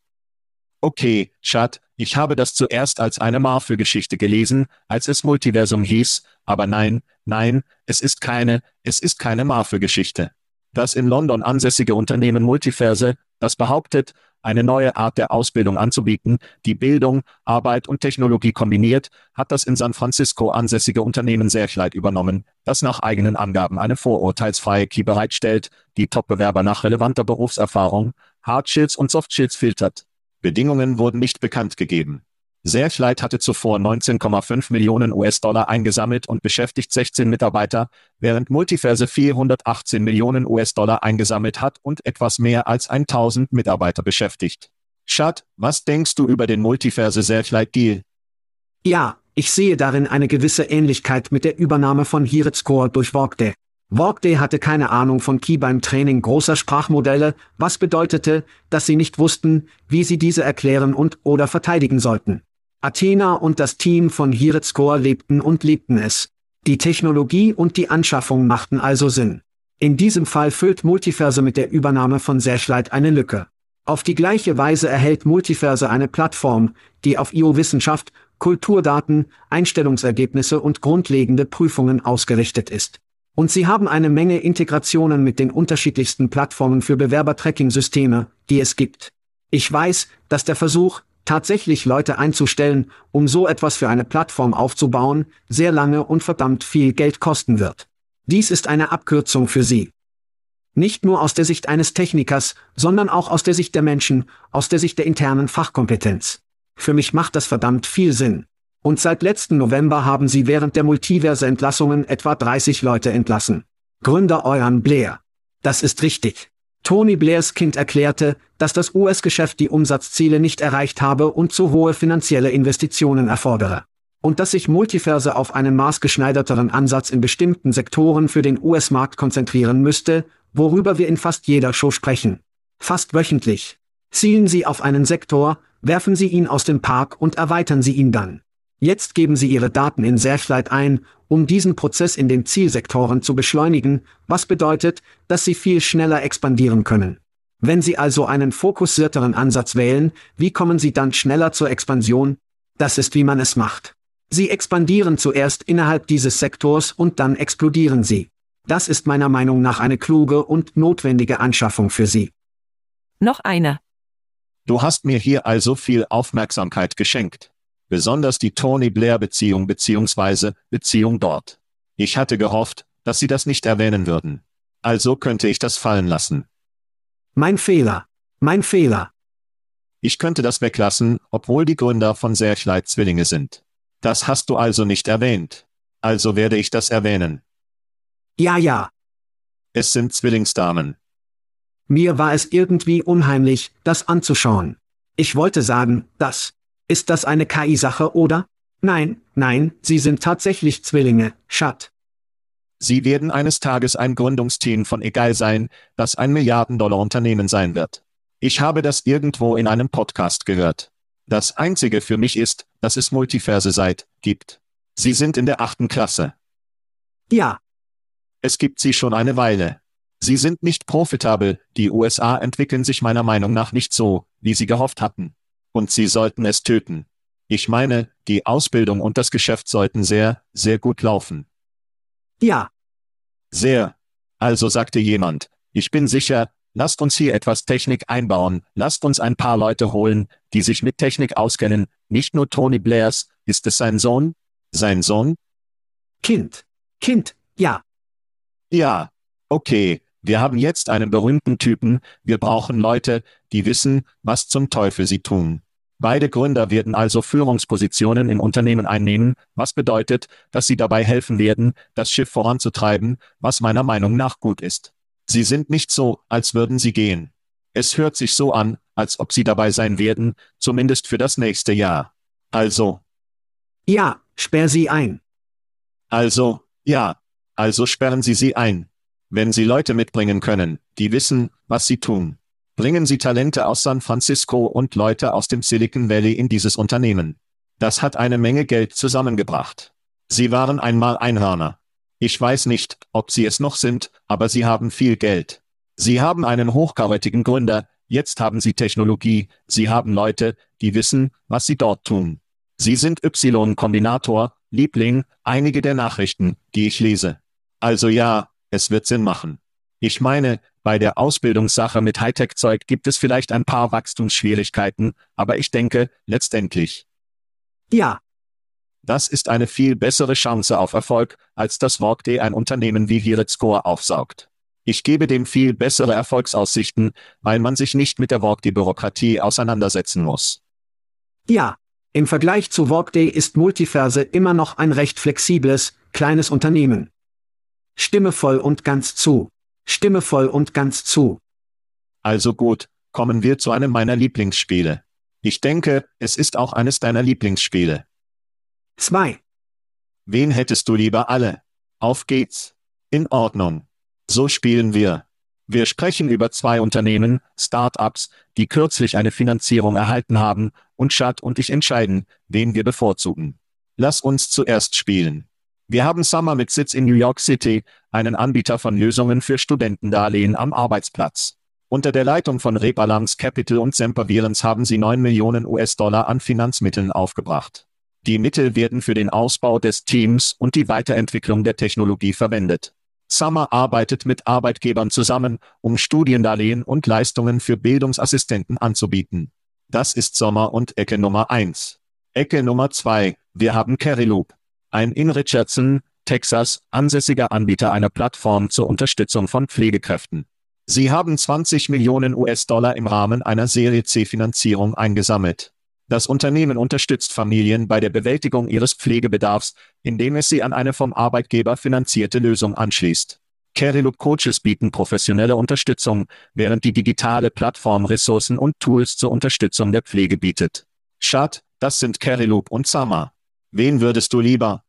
Okay, Schat, ich habe das zuerst als eine Marvel-Geschichte gelesen, als es Multiversum hieß, aber nein, nein, es ist keine, es ist keine Marvel-Geschichte. Das in London ansässige Unternehmen Multiverse, das behauptet, eine neue Art der Ausbildung anzubieten, die Bildung, Arbeit und Technologie kombiniert, hat das in San Francisco ansässige Unternehmen Searchlight übernommen, das nach eigenen Angaben eine vorurteilsfreie Key bereitstellt, die Top-Bewerber nach relevanter Berufserfahrung, Hard Skills und Soft Skills filtert. Bedingungen wurden nicht bekannt gegeben. Searchlight hatte zuvor neunzehn Komma fünf Millionen U S-Dollar eingesammelt und beschäftigt sechzehn Mitarbeiter, während Multiverse vierhundertachtzehn Millionen U S-Dollar eingesammelt hat und etwas mehr als tausend Mitarbeiter beschäftigt. Chad, was denkst du über den Multiverse Searchlight-Deal? Ja, ich sehe darin eine gewisse Ähnlichkeit mit der Übernahme von HealthScore durch Workday. Workday hatte keine Ahnung von Key beim Training großer Sprachmodelle, was bedeutete, dass sie nicht wussten, wie sie diese erklären und oder verteidigen sollten. Athena und das Team von HealthScore lebten und liebten es. Die Technologie und die Anschaffung machten also Sinn. In diesem Fall füllt Multiverse mit der Übernahme von Searchlight eine Lücke. Auf die gleiche Weise erhält Multiverse eine Plattform, die auf I O-Wissenschaft, Kulturdaten, Einstellungsergebnisse und grundlegende Prüfungen ausgerichtet ist. Und sie haben eine Menge Integrationen mit den unterschiedlichsten Plattformen für Bewerber-Tracking-Systeme, die es gibt. Ich weiß, dass der Versuch, tatsächlich Leute einzustellen, um so etwas für eine Plattform aufzubauen, sehr lange und verdammt viel Geld kosten wird. Dies ist eine Abkürzung für sie. Nicht nur aus der Sicht eines Technikers, sondern auch aus der Sicht der Menschen, aus der Sicht der internen Fachkompetenz. Für mich macht das verdammt viel Sinn. Und seit letzten November haben sie während der Multiverse-Entlassungen etwa dreißig Leute entlassen. Gründer Euan Blair. Das ist richtig. Tony Blairs Kind erklärte, dass das U S-Geschäft die Umsatzziele nicht erreicht habe und zu hohe finanzielle Investitionen erfordere. Und dass sich Multiverse auf einen maßgeschneiderteren Ansatz in bestimmten Sektoren für den U S-Markt konzentrieren müsste, worüber wir in fast jeder Show sprechen. Fast wöchentlich. Zielen Sie auf einen Sektor, werfen Sie ihn aus dem Park und erweitern Sie ihn dann. Jetzt geben Sie Ihre Daten in Searchlight ein, um diesen Prozess in den Zielsektoren zu beschleunigen, was bedeutet, dass Sie viel schneller expandieren können. Wenn Sie also einen fokussierteren Ansatz wählen, wie kommen Sie dann schneller zur Expansion? Das ist, wie man es macht. Sie expandieren zuerst innerhalb dieses Sektors und dann explodieren Sie. Das ist meiner Meinung nach eine kluge und notwendige Anschaffung für Sie. Noch einer. Du hast mir hier also viel Aufmerksamkeit geschenkt. Besonders die Tony-Blair-Beziehung bzw. Beziehung dort. Ich hatte gehofft, dass Sie das nicht erwähnen würden. Also könnte ich das fallen lassen. Mein Fehler. Mein Fehler. Ich könnte das weglassen, obwohl die Gründer von Searchlight Zwillinge sind. Das hast du also nicht erwähnt. Also werde ich das erwähnen. Ja, ja. Es sind Zwillingsdamen. Mir war es irgendwie unheimlich, das anzuschauen. Ich wollte sagen, das... Ist das eine K I-Sache, oder? Nein, nein, sie sind tatsächlich Zwillinge, Chad. Sie werden eines Tages ein Gründungsteam von Egal sein, das ein Milliarden-Dollar-Unternehmen sein wird. Ich habe das irgendwo in einem Podcast gehört. Das Einzige für mich ist, dass es Multiverse seit gibt. Sie sind in der achten Klasse. Ja. Es gibt sie schon eine Weile. Sie sind nicht profitabel, die U S A entwickeln sich meiner Meinung nach nicht so, wie sie gehofft hatten. Und sie sollten es töten. Ich meine, die Ausbildung und das Geschäft sollten sehr, sehr gut laufen. Ja. Sehr. Also sagte jemand, ich bin sicher, lasst uns hier etwas Technik einbauen, lasst uns ein paar Leute holen, die sich mit Technik auskennen, nicht nur Tony Blairs, ist es sein Sohn? Sein Sohn? Kind. Kind, ja. Ja. Okay, wir haben jetzt einen berühmten Typen, wir brauchen Leute, die wissen, was zum Teufel sie tun. Beide Gründer werden also Führungspositionen in Unternehmen einnehmen, was bedeutet, dass sie dabei helfen werden, das Schiff voranzutreiben, was meiner Meinung nach gut ist. Sie sind nicht so, als würden sie gehen. Es hört sich so an, als ob sie dabei sein werden, zumindest für das nächste Jahr. Also. Ja, sperr sie ein. Also, ja. Also sperren Sie sie ein. Wenn Sie Leute mitbringen können, die wissen, was sie tun. Bringen Sie Talente aus San Francisco und Leute aus dem Silicon Valley in dieses Unternehmen. Das hat eine Menge Geld zusammengebracht. Sie waren einmal Einhörner. Ich weiß nicht, ob sie es noch sind, aber sie haben viel Geld. Sie haben einen hochkarätigen Gründer, jetzt haben sie Technologie, sie haben Leute, die wissen, was sie dort tun. Sie sind Y-Kombinator, Liebling, einige der Nachrichten, die ich lese. Also ja, es wird Sinn machen. Ich meine, bei der Ausbildungssache mit Hightech-Zeug gibt es vielleicht ein paar Wachstumsschwierigkeiten, aber ich denke, letztendlich. Ja. Das ist eine viel bessere Chance auf Erfolg, als das Workday ein Unternehmen wie HealthScore aufsaugt. Ich gebe dem viel bessere Erfolgsaussichten, weil man sich nicht mit der Workday-Bürokratie auseinandersetzen muss. Ja. Im Vergleich zu Workday ist Multiverse immer noch ein recht flexibles, kleines Unternehmen. Stimme voll und ganz zu. Stimme voll und ganz zu. Also gut, kommen wir zu einem meiner Lieblingsspiele. Ich denke, es ist auch eines deiner Lieblingsspiele. Zwei. Wen hättest du lieber alle? Auf geht's. In Ordnung. So spielen wir. Wir sprechen über zwei Unternehmen, Start-ups, die kürzlich eine Finanzierung erhalten haben, und Chad und ich entscheiden, wen wir bevorzugen. Lass uns zuerst spielen. Wir haben Summer mit Sitz in New York City, einen Anbieter von Lösungen für Studentendarlehen am Arbeitsplatz. Unter der Leitung von Rebalance Capital und Sempervirens haben sie neun Millionen U S-Dollar an Finanzmitteln aufgebracht. Die Mittel werden für den Ausbau des Teams und die Weiterentwicklung der Technologie verwendet. Summer arbeitet mit Arbeitgebern zusammen, um Studiendarlehen und Leistungen für Bildungsassistenten anzubieten. Das ist Sommer und Ecke Nummer eins. Ecke Nummer zwei, wir haben Carryloop. Ein in Richardson, Texas, ansässiger Anbieter einer Plattform zur Unterstützung von Pflegekräften. Sie haben zwanzig Millionen U S-Dollar im Rahmen einer Serie C-Finanzierung eingesammelt. Das Unternehmen unterstützt Familien bei der Bewältigung ihres Pflegebedarfs, indem es sie an eine vom Arbeitgeber finanzierte Lösung anschließt. Carryloop Coaches bieten professionelle Unterstützung, während die digitale Plattform Ressourcen und Tools zur Unterstützung der Pflege bietet. Chad, das sind Carryloop und Summer. Wen würdest du lieber?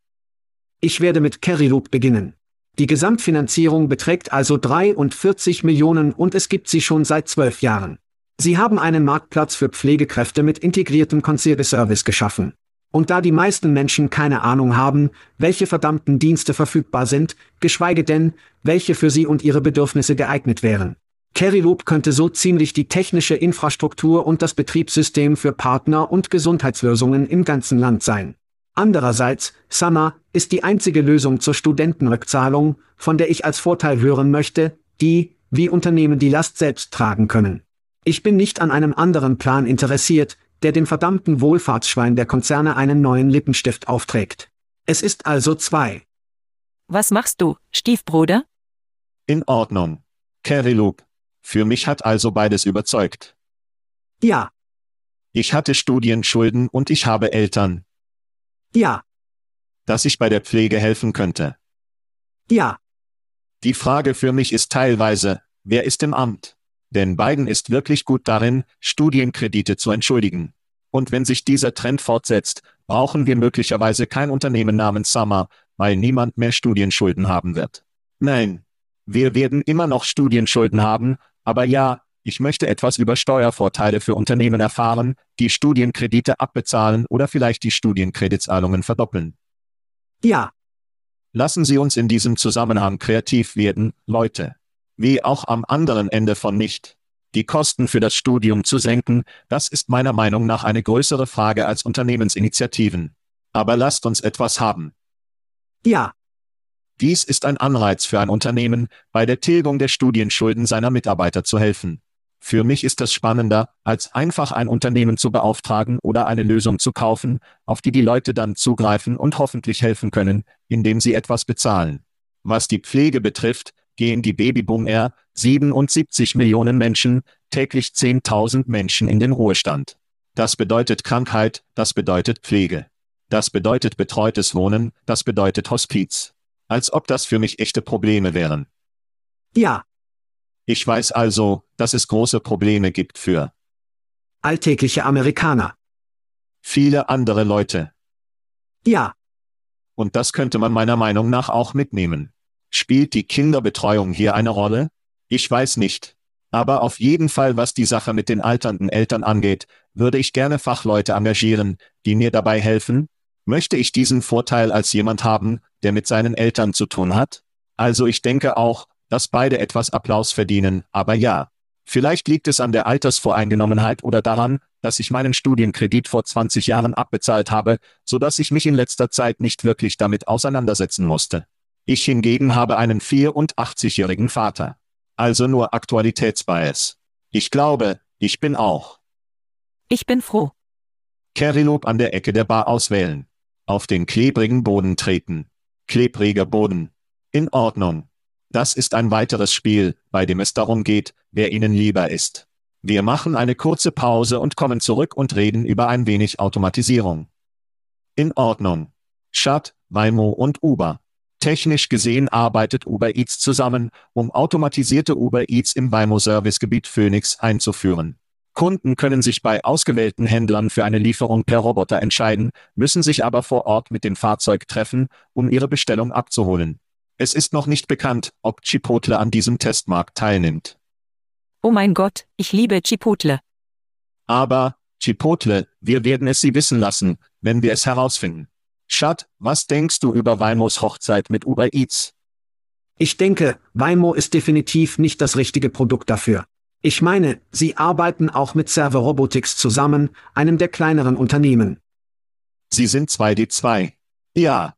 Ich werde mit Carryloop beginnen. Die Gesamtfinanzierung beträgt also dreiundvierzig Millionen und es gibt sie schon seit zwölf Jahren. Sie haben einen Marktplatz für Pflegekräfte mit integriertem Concierge-Service geschaffen. Und da die meisten Menschen keine Ahnung haben, welche verdammten Dienste verfügbar sind, geschweige denn, welche für sie und ihre Bedürfnisse geeignet wären. Carryloop könnte so ziemlich die technische Infrastruktur und das Betriebssystem für Partner- und Gesundheitslösungen im ganzen Land sein. Andererseits, Summer ist die einzige Lösung zur Studentenrückzahlung, von der ich als Vorteil hören möchte, die, wie Unternehmen die Last selbst tragen können. Ich bin nicht an einem anderen Plan interessiert, der dem verdammten Wohlfahrtsschwein der Konzerne einen neuen Lippenstift aufträgt. Es ist also zwei. Was machst du, Stiefbruder? In Ordnung. Carryloop. Für mich hat also beides überzeugt. Ja. Ich hatte Studienschulden und ich habe Eltern. Ja. Dass ich bei der Pflege helfen könnte. Ja. Die Frage für mich ist teilweise, wer ist im Amt? Denn Biden ist wirklich gut darin, Studienkredite zu entschuldigen. Und wenn sich dieser Trend fortsetzt, brauchen wir möglicherweise kein Unternehmen namens Summer, weil niemand mehr Studienschulden haben wird. Nein. Wir werden immer noch Studienschulden haben, aber ja, ich möchte etwas über Steuervorteile für Unternehmen erfahren, die Studienkredite abbezahlen oder vielleicht die Studienkreditzahlungen verdoppeln. Ja. Lassen Sie uns in diesem Zusammenhang kreativ werden, Leute. Wie auch am anderen Ende von nicht. Die Kosten für das Studium zu senken, das ist meiner Meinung nach eine größere Frage als Unternehmensinitiativen. Aber lasst uns etwas haben. Ja. Dies ist ein Anreiz für ein Unternehmen, bei der Tilgung der Studienschulden seiner Mitarbeiter zu helfen. Für mich ist das spannender, als einfach ein Unternehmen zu beauftragen oder eine Lösung zu kaufen, auf die die Leute dann zugreifen und hoffentlich helfen können, indem sie etwas bezahlen. Was die Pflege betrifft, gehen die Babyboomer, siebenundsiebzig Millionen Menschen, täglich zehntausend Menschen in den Ruhestand. Das bedeutet Krankheit, das bedeutet Pflege. Das bedeutet betreutes Wohnen, das bedeutet Hospiz. Als ob das für mich echte Probleme wären. Ja. Ich weiß also, dass es große Probleme gibt für alltägliche Amerikaner. Viele andere Leute. Ja. Und das könnte man meiner Meinung nach auch mitnehmen. Spielt die Kinderbetreuung hier eine Rolle? Ich weiß nicht. Aber auf jeden Fall, was die Sache mit den alternden Eltern angeht, würde ich gerne Fachleute engagieren, die mir dabei helfen. Möchte ich diesen Vorteil als jemand haben, der mit seinen Eltern zu tun hat? Also ich denke auch, dass beide etwas Applaus verdienen, aber ja. Vielleicht liegt es an der Altersvoreingenommenheit oder daran, dass ich meinen Studienkredit vor zwanzig Jahren abbezahlt habe, so dass ich mich in letzter Zeit nicht wirklich damit auseinandersetzen musste. Ich hingegen habe einen vierundachtzigjährigen Vater. Also nur Aktualitätsbias. Ich glaube, ich bin auch. Ich bin froh. Cantaloupe an der Ecke der Bar auswählen. Auf den klebrigen Boden treten. Klebriger Boden. In Ordnung. Das ist ein weiteres Spiel, bei dem es darum geht, wer Ihnen lieber ist. Wir machen eine kurze Pause und kommen zurück und reden über ein wenig Automatisierung. In Ordnung. Chad, Waymo und Uber. Technisch gesehen arbeitet Uber Eats zusammen, um automatisierte Uber Eats im Waymo-Servicegebiet Phoenix einzuführen. Kunden können sich bei ausgewählten Händlern für eine Lieferung per Roboter entscheiden, müssen sich aber vor Ort mit dem Fahrzeug treffen, um ihre Bestellung abzuholen. Es ist noch nicht bekannt, ob Chipotle an diesem Testmarkt teilnimmt. Oh mein Gott, ich liebe Chipotle. Aber, Chipotle, wir werden es Sie wissen lassen, wenn wir es herausfinden. Chad, was denkst du über Waymos Hochzeit mit Uber Eats? Ich denke, Waymo ist definitiv nicht das richtige Produkt dafür. Ich meine, sie arbeiten auch mit Server Robotics zusammen, einem der kleineren Unternehmen. Sie sind zwei D zwei. Ja.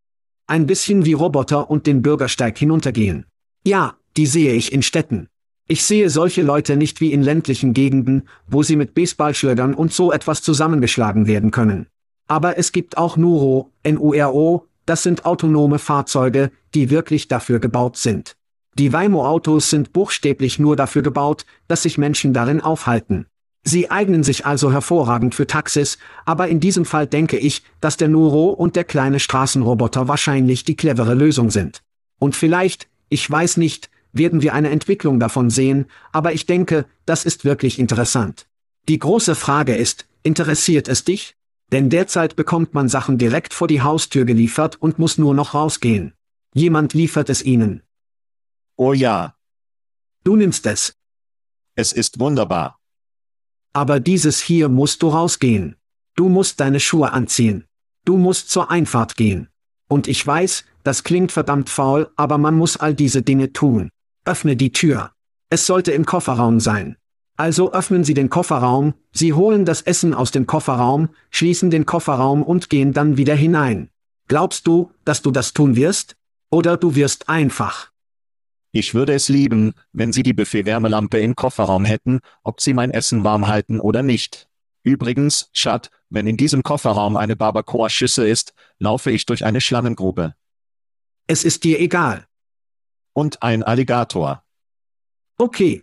Ein bisschen wie Roboter und den Bürgersteig hinuntergehen. Ja, die sehe ich in Städten. Ich sehe solche Leute nicht wie in ländlichen Gegenden, wo sie mit Baseballschlägern und so etwas zusammengeschlagen werden können. Aber es gibt auch Nuro, N U R O, das sind autonome Fahrzeuge, die wirklich dafür gebaut sind. Die Waymo-Autos sind buchstäblich nur dafür gebaut, dass sich Menschen darin aufhalten. Sie eignen sich also hervorragend für Taxis, aber in diesem Fall denke ich, dass der Nuro und der kleine Straßenroboter wahrscheinlich die clevere Lösung sind. Und vielleicht, ich weiß nicht, werden wir eine Entwicklung davon sehen, aber ich denke, das ist wirklich interessant. Die große Frage ist, interessiert es dich? Denn derzeit bekommt man Sachen direkt vor die Haustür geliefert und muss nur noch rausgehen. Jemand liefert es ihnen. Oh ja. Du nimmst es. Es ist wunderbar. Aber dieses hier musst du rausgehen. Du musst deine Schuhe anziehen. Du musst zur Einfahrt gehen. Und ich weiß, das klingt verdammt faul, aber man muss all diese Dinge tun. Öffne die Tür. Es sollte im Kofferraum sein. Also öffnen Sie den Kofferraum, Sie holen das Essen aus dem Kofferraum, schließen den Kofferraum und gehen dann wieder hinein. Glaubst du, dass du das tun wirst? Oder du wirst einfach. Ich würde es lieben, wenn Sie die Buffet-Wärmelampe im Kofferraum hätten, ob Sie mein Essen warm halten oder nicht. Übrigens, Chad, wenn in diesem Kofferraum eine Barbacoa-Schüssel ist, laufe ich durch eine Schlangengrube. Es ist dir egal. Und ein Alligator. Okay.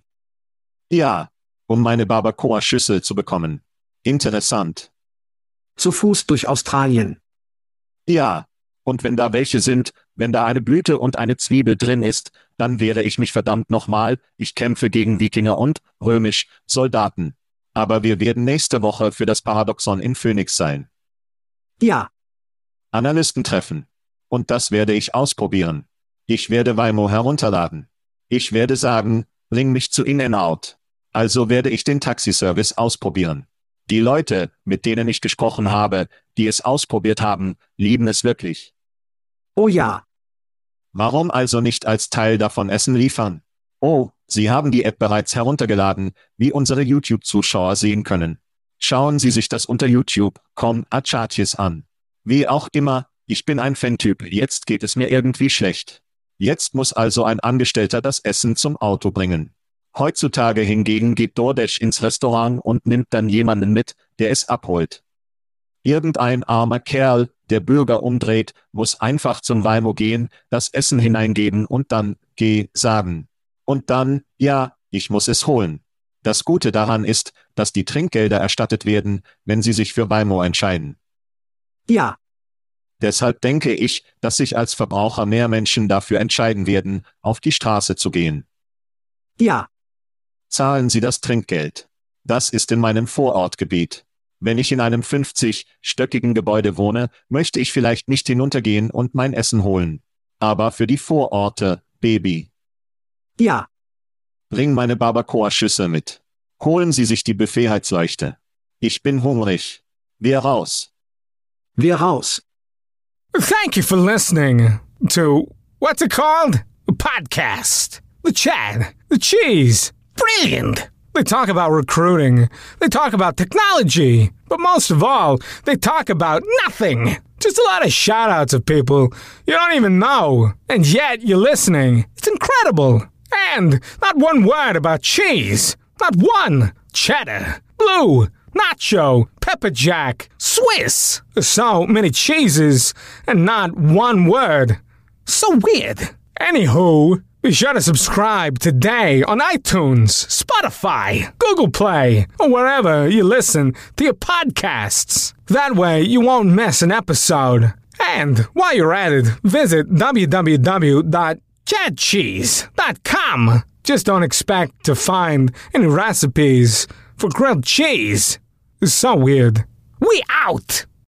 Ja, um meine Barbacoa-Schüssel zu bekommen. Interessant. Zu Fuß durch Australien. Ja, und wenn da welche sind, wenn da eine Blüte und eine Zwiebel drin ist, dann wehre ich mich verdammt nochmal, ich kämpfe gegen Wikinger und, römisch, Soldaten. Aber wir werden nächste Woche für das Paradoxon in Phoenix sein. Ja. Analystentreffen. Und das werde ich ausprobieren. Ich werde Waymo herunterladen. Ich werde sagen, bring mich zu In-N-Out. Also werde ich den Taxiservice ausprobieren. Die Leute, mit denen ich gesprochen habe, die es ausprobiert haben, lieben es wirklich. Oh ja. Warum also nicht als Teil davon Essen liefern? Oh, Sie haben die App bereits heruntergeladen, wie unsere YouTube-Zuschauer sehen können. Schauen Sie sich das unter YouTube punkt com Achatjes an. Wie auch immer, ich bin ein Fantyp, jetzt geht es mir irgendwie schlecht. Jetzt muss also ein Angestellter das Essen zum Auto bringen. Heutzutage hingegen geht DoorDash ins Restaurant und nimmt dann jemanden mit, der es abholt. Irgendein armer Kerl, der Bürger umdreht, muss einfach zum Waymo gehen, das Essen hineingeben und dann, geh, sagen. Und dann, ja, ich muss es holen. Das Gute daran ist, dass die Trinkgelder erstattet werden, wenn Sie sich für Waymo entscheiden. Ja. Deshalb denke ich, dass sich als Verbraucher mehr Menschen dafür entscheiden werden, auf die Straße zu gehen. Ja. Zahlen Sie das Trinkgeld. Das ist in meinem Vorortgebiet. Wenn ich in einem fünfzigstöckigen Gebäude wohne, möchte ich vielleicht nicht hinuntergehen und mein Essen holen. Aber für die Vororte, Baby. Ja. Bring meine Barbacoa-Schüssel mit. Holen Sie sich die Buffetheizleuchte. Ich bin hungrig. Wir raus. Wir raus. Thank you for listening to, what's it called? A podcast. The Chad. The Cheese. Brilliant. They talk about recruiting. They talk about technology. But most of all, they talk about nothing. Just a lot of shout-outs of people you don't even know. And yet you're listening. It's incredible. And not one word about cheese. Not one. Cheddar, blue, nacho, pepper jack, Swiss. So many cheeses and not one word. So weird. Anywho, be sure to subscribe today on iTunes, Spotify, Google Play, or wherever you listen to your podcasts. That way you won't miss an episode. And while you're at it, visit w w w dot chad cheese dot com. Just don't expect to find any recipes for grilled cheese. It's so weird. We out!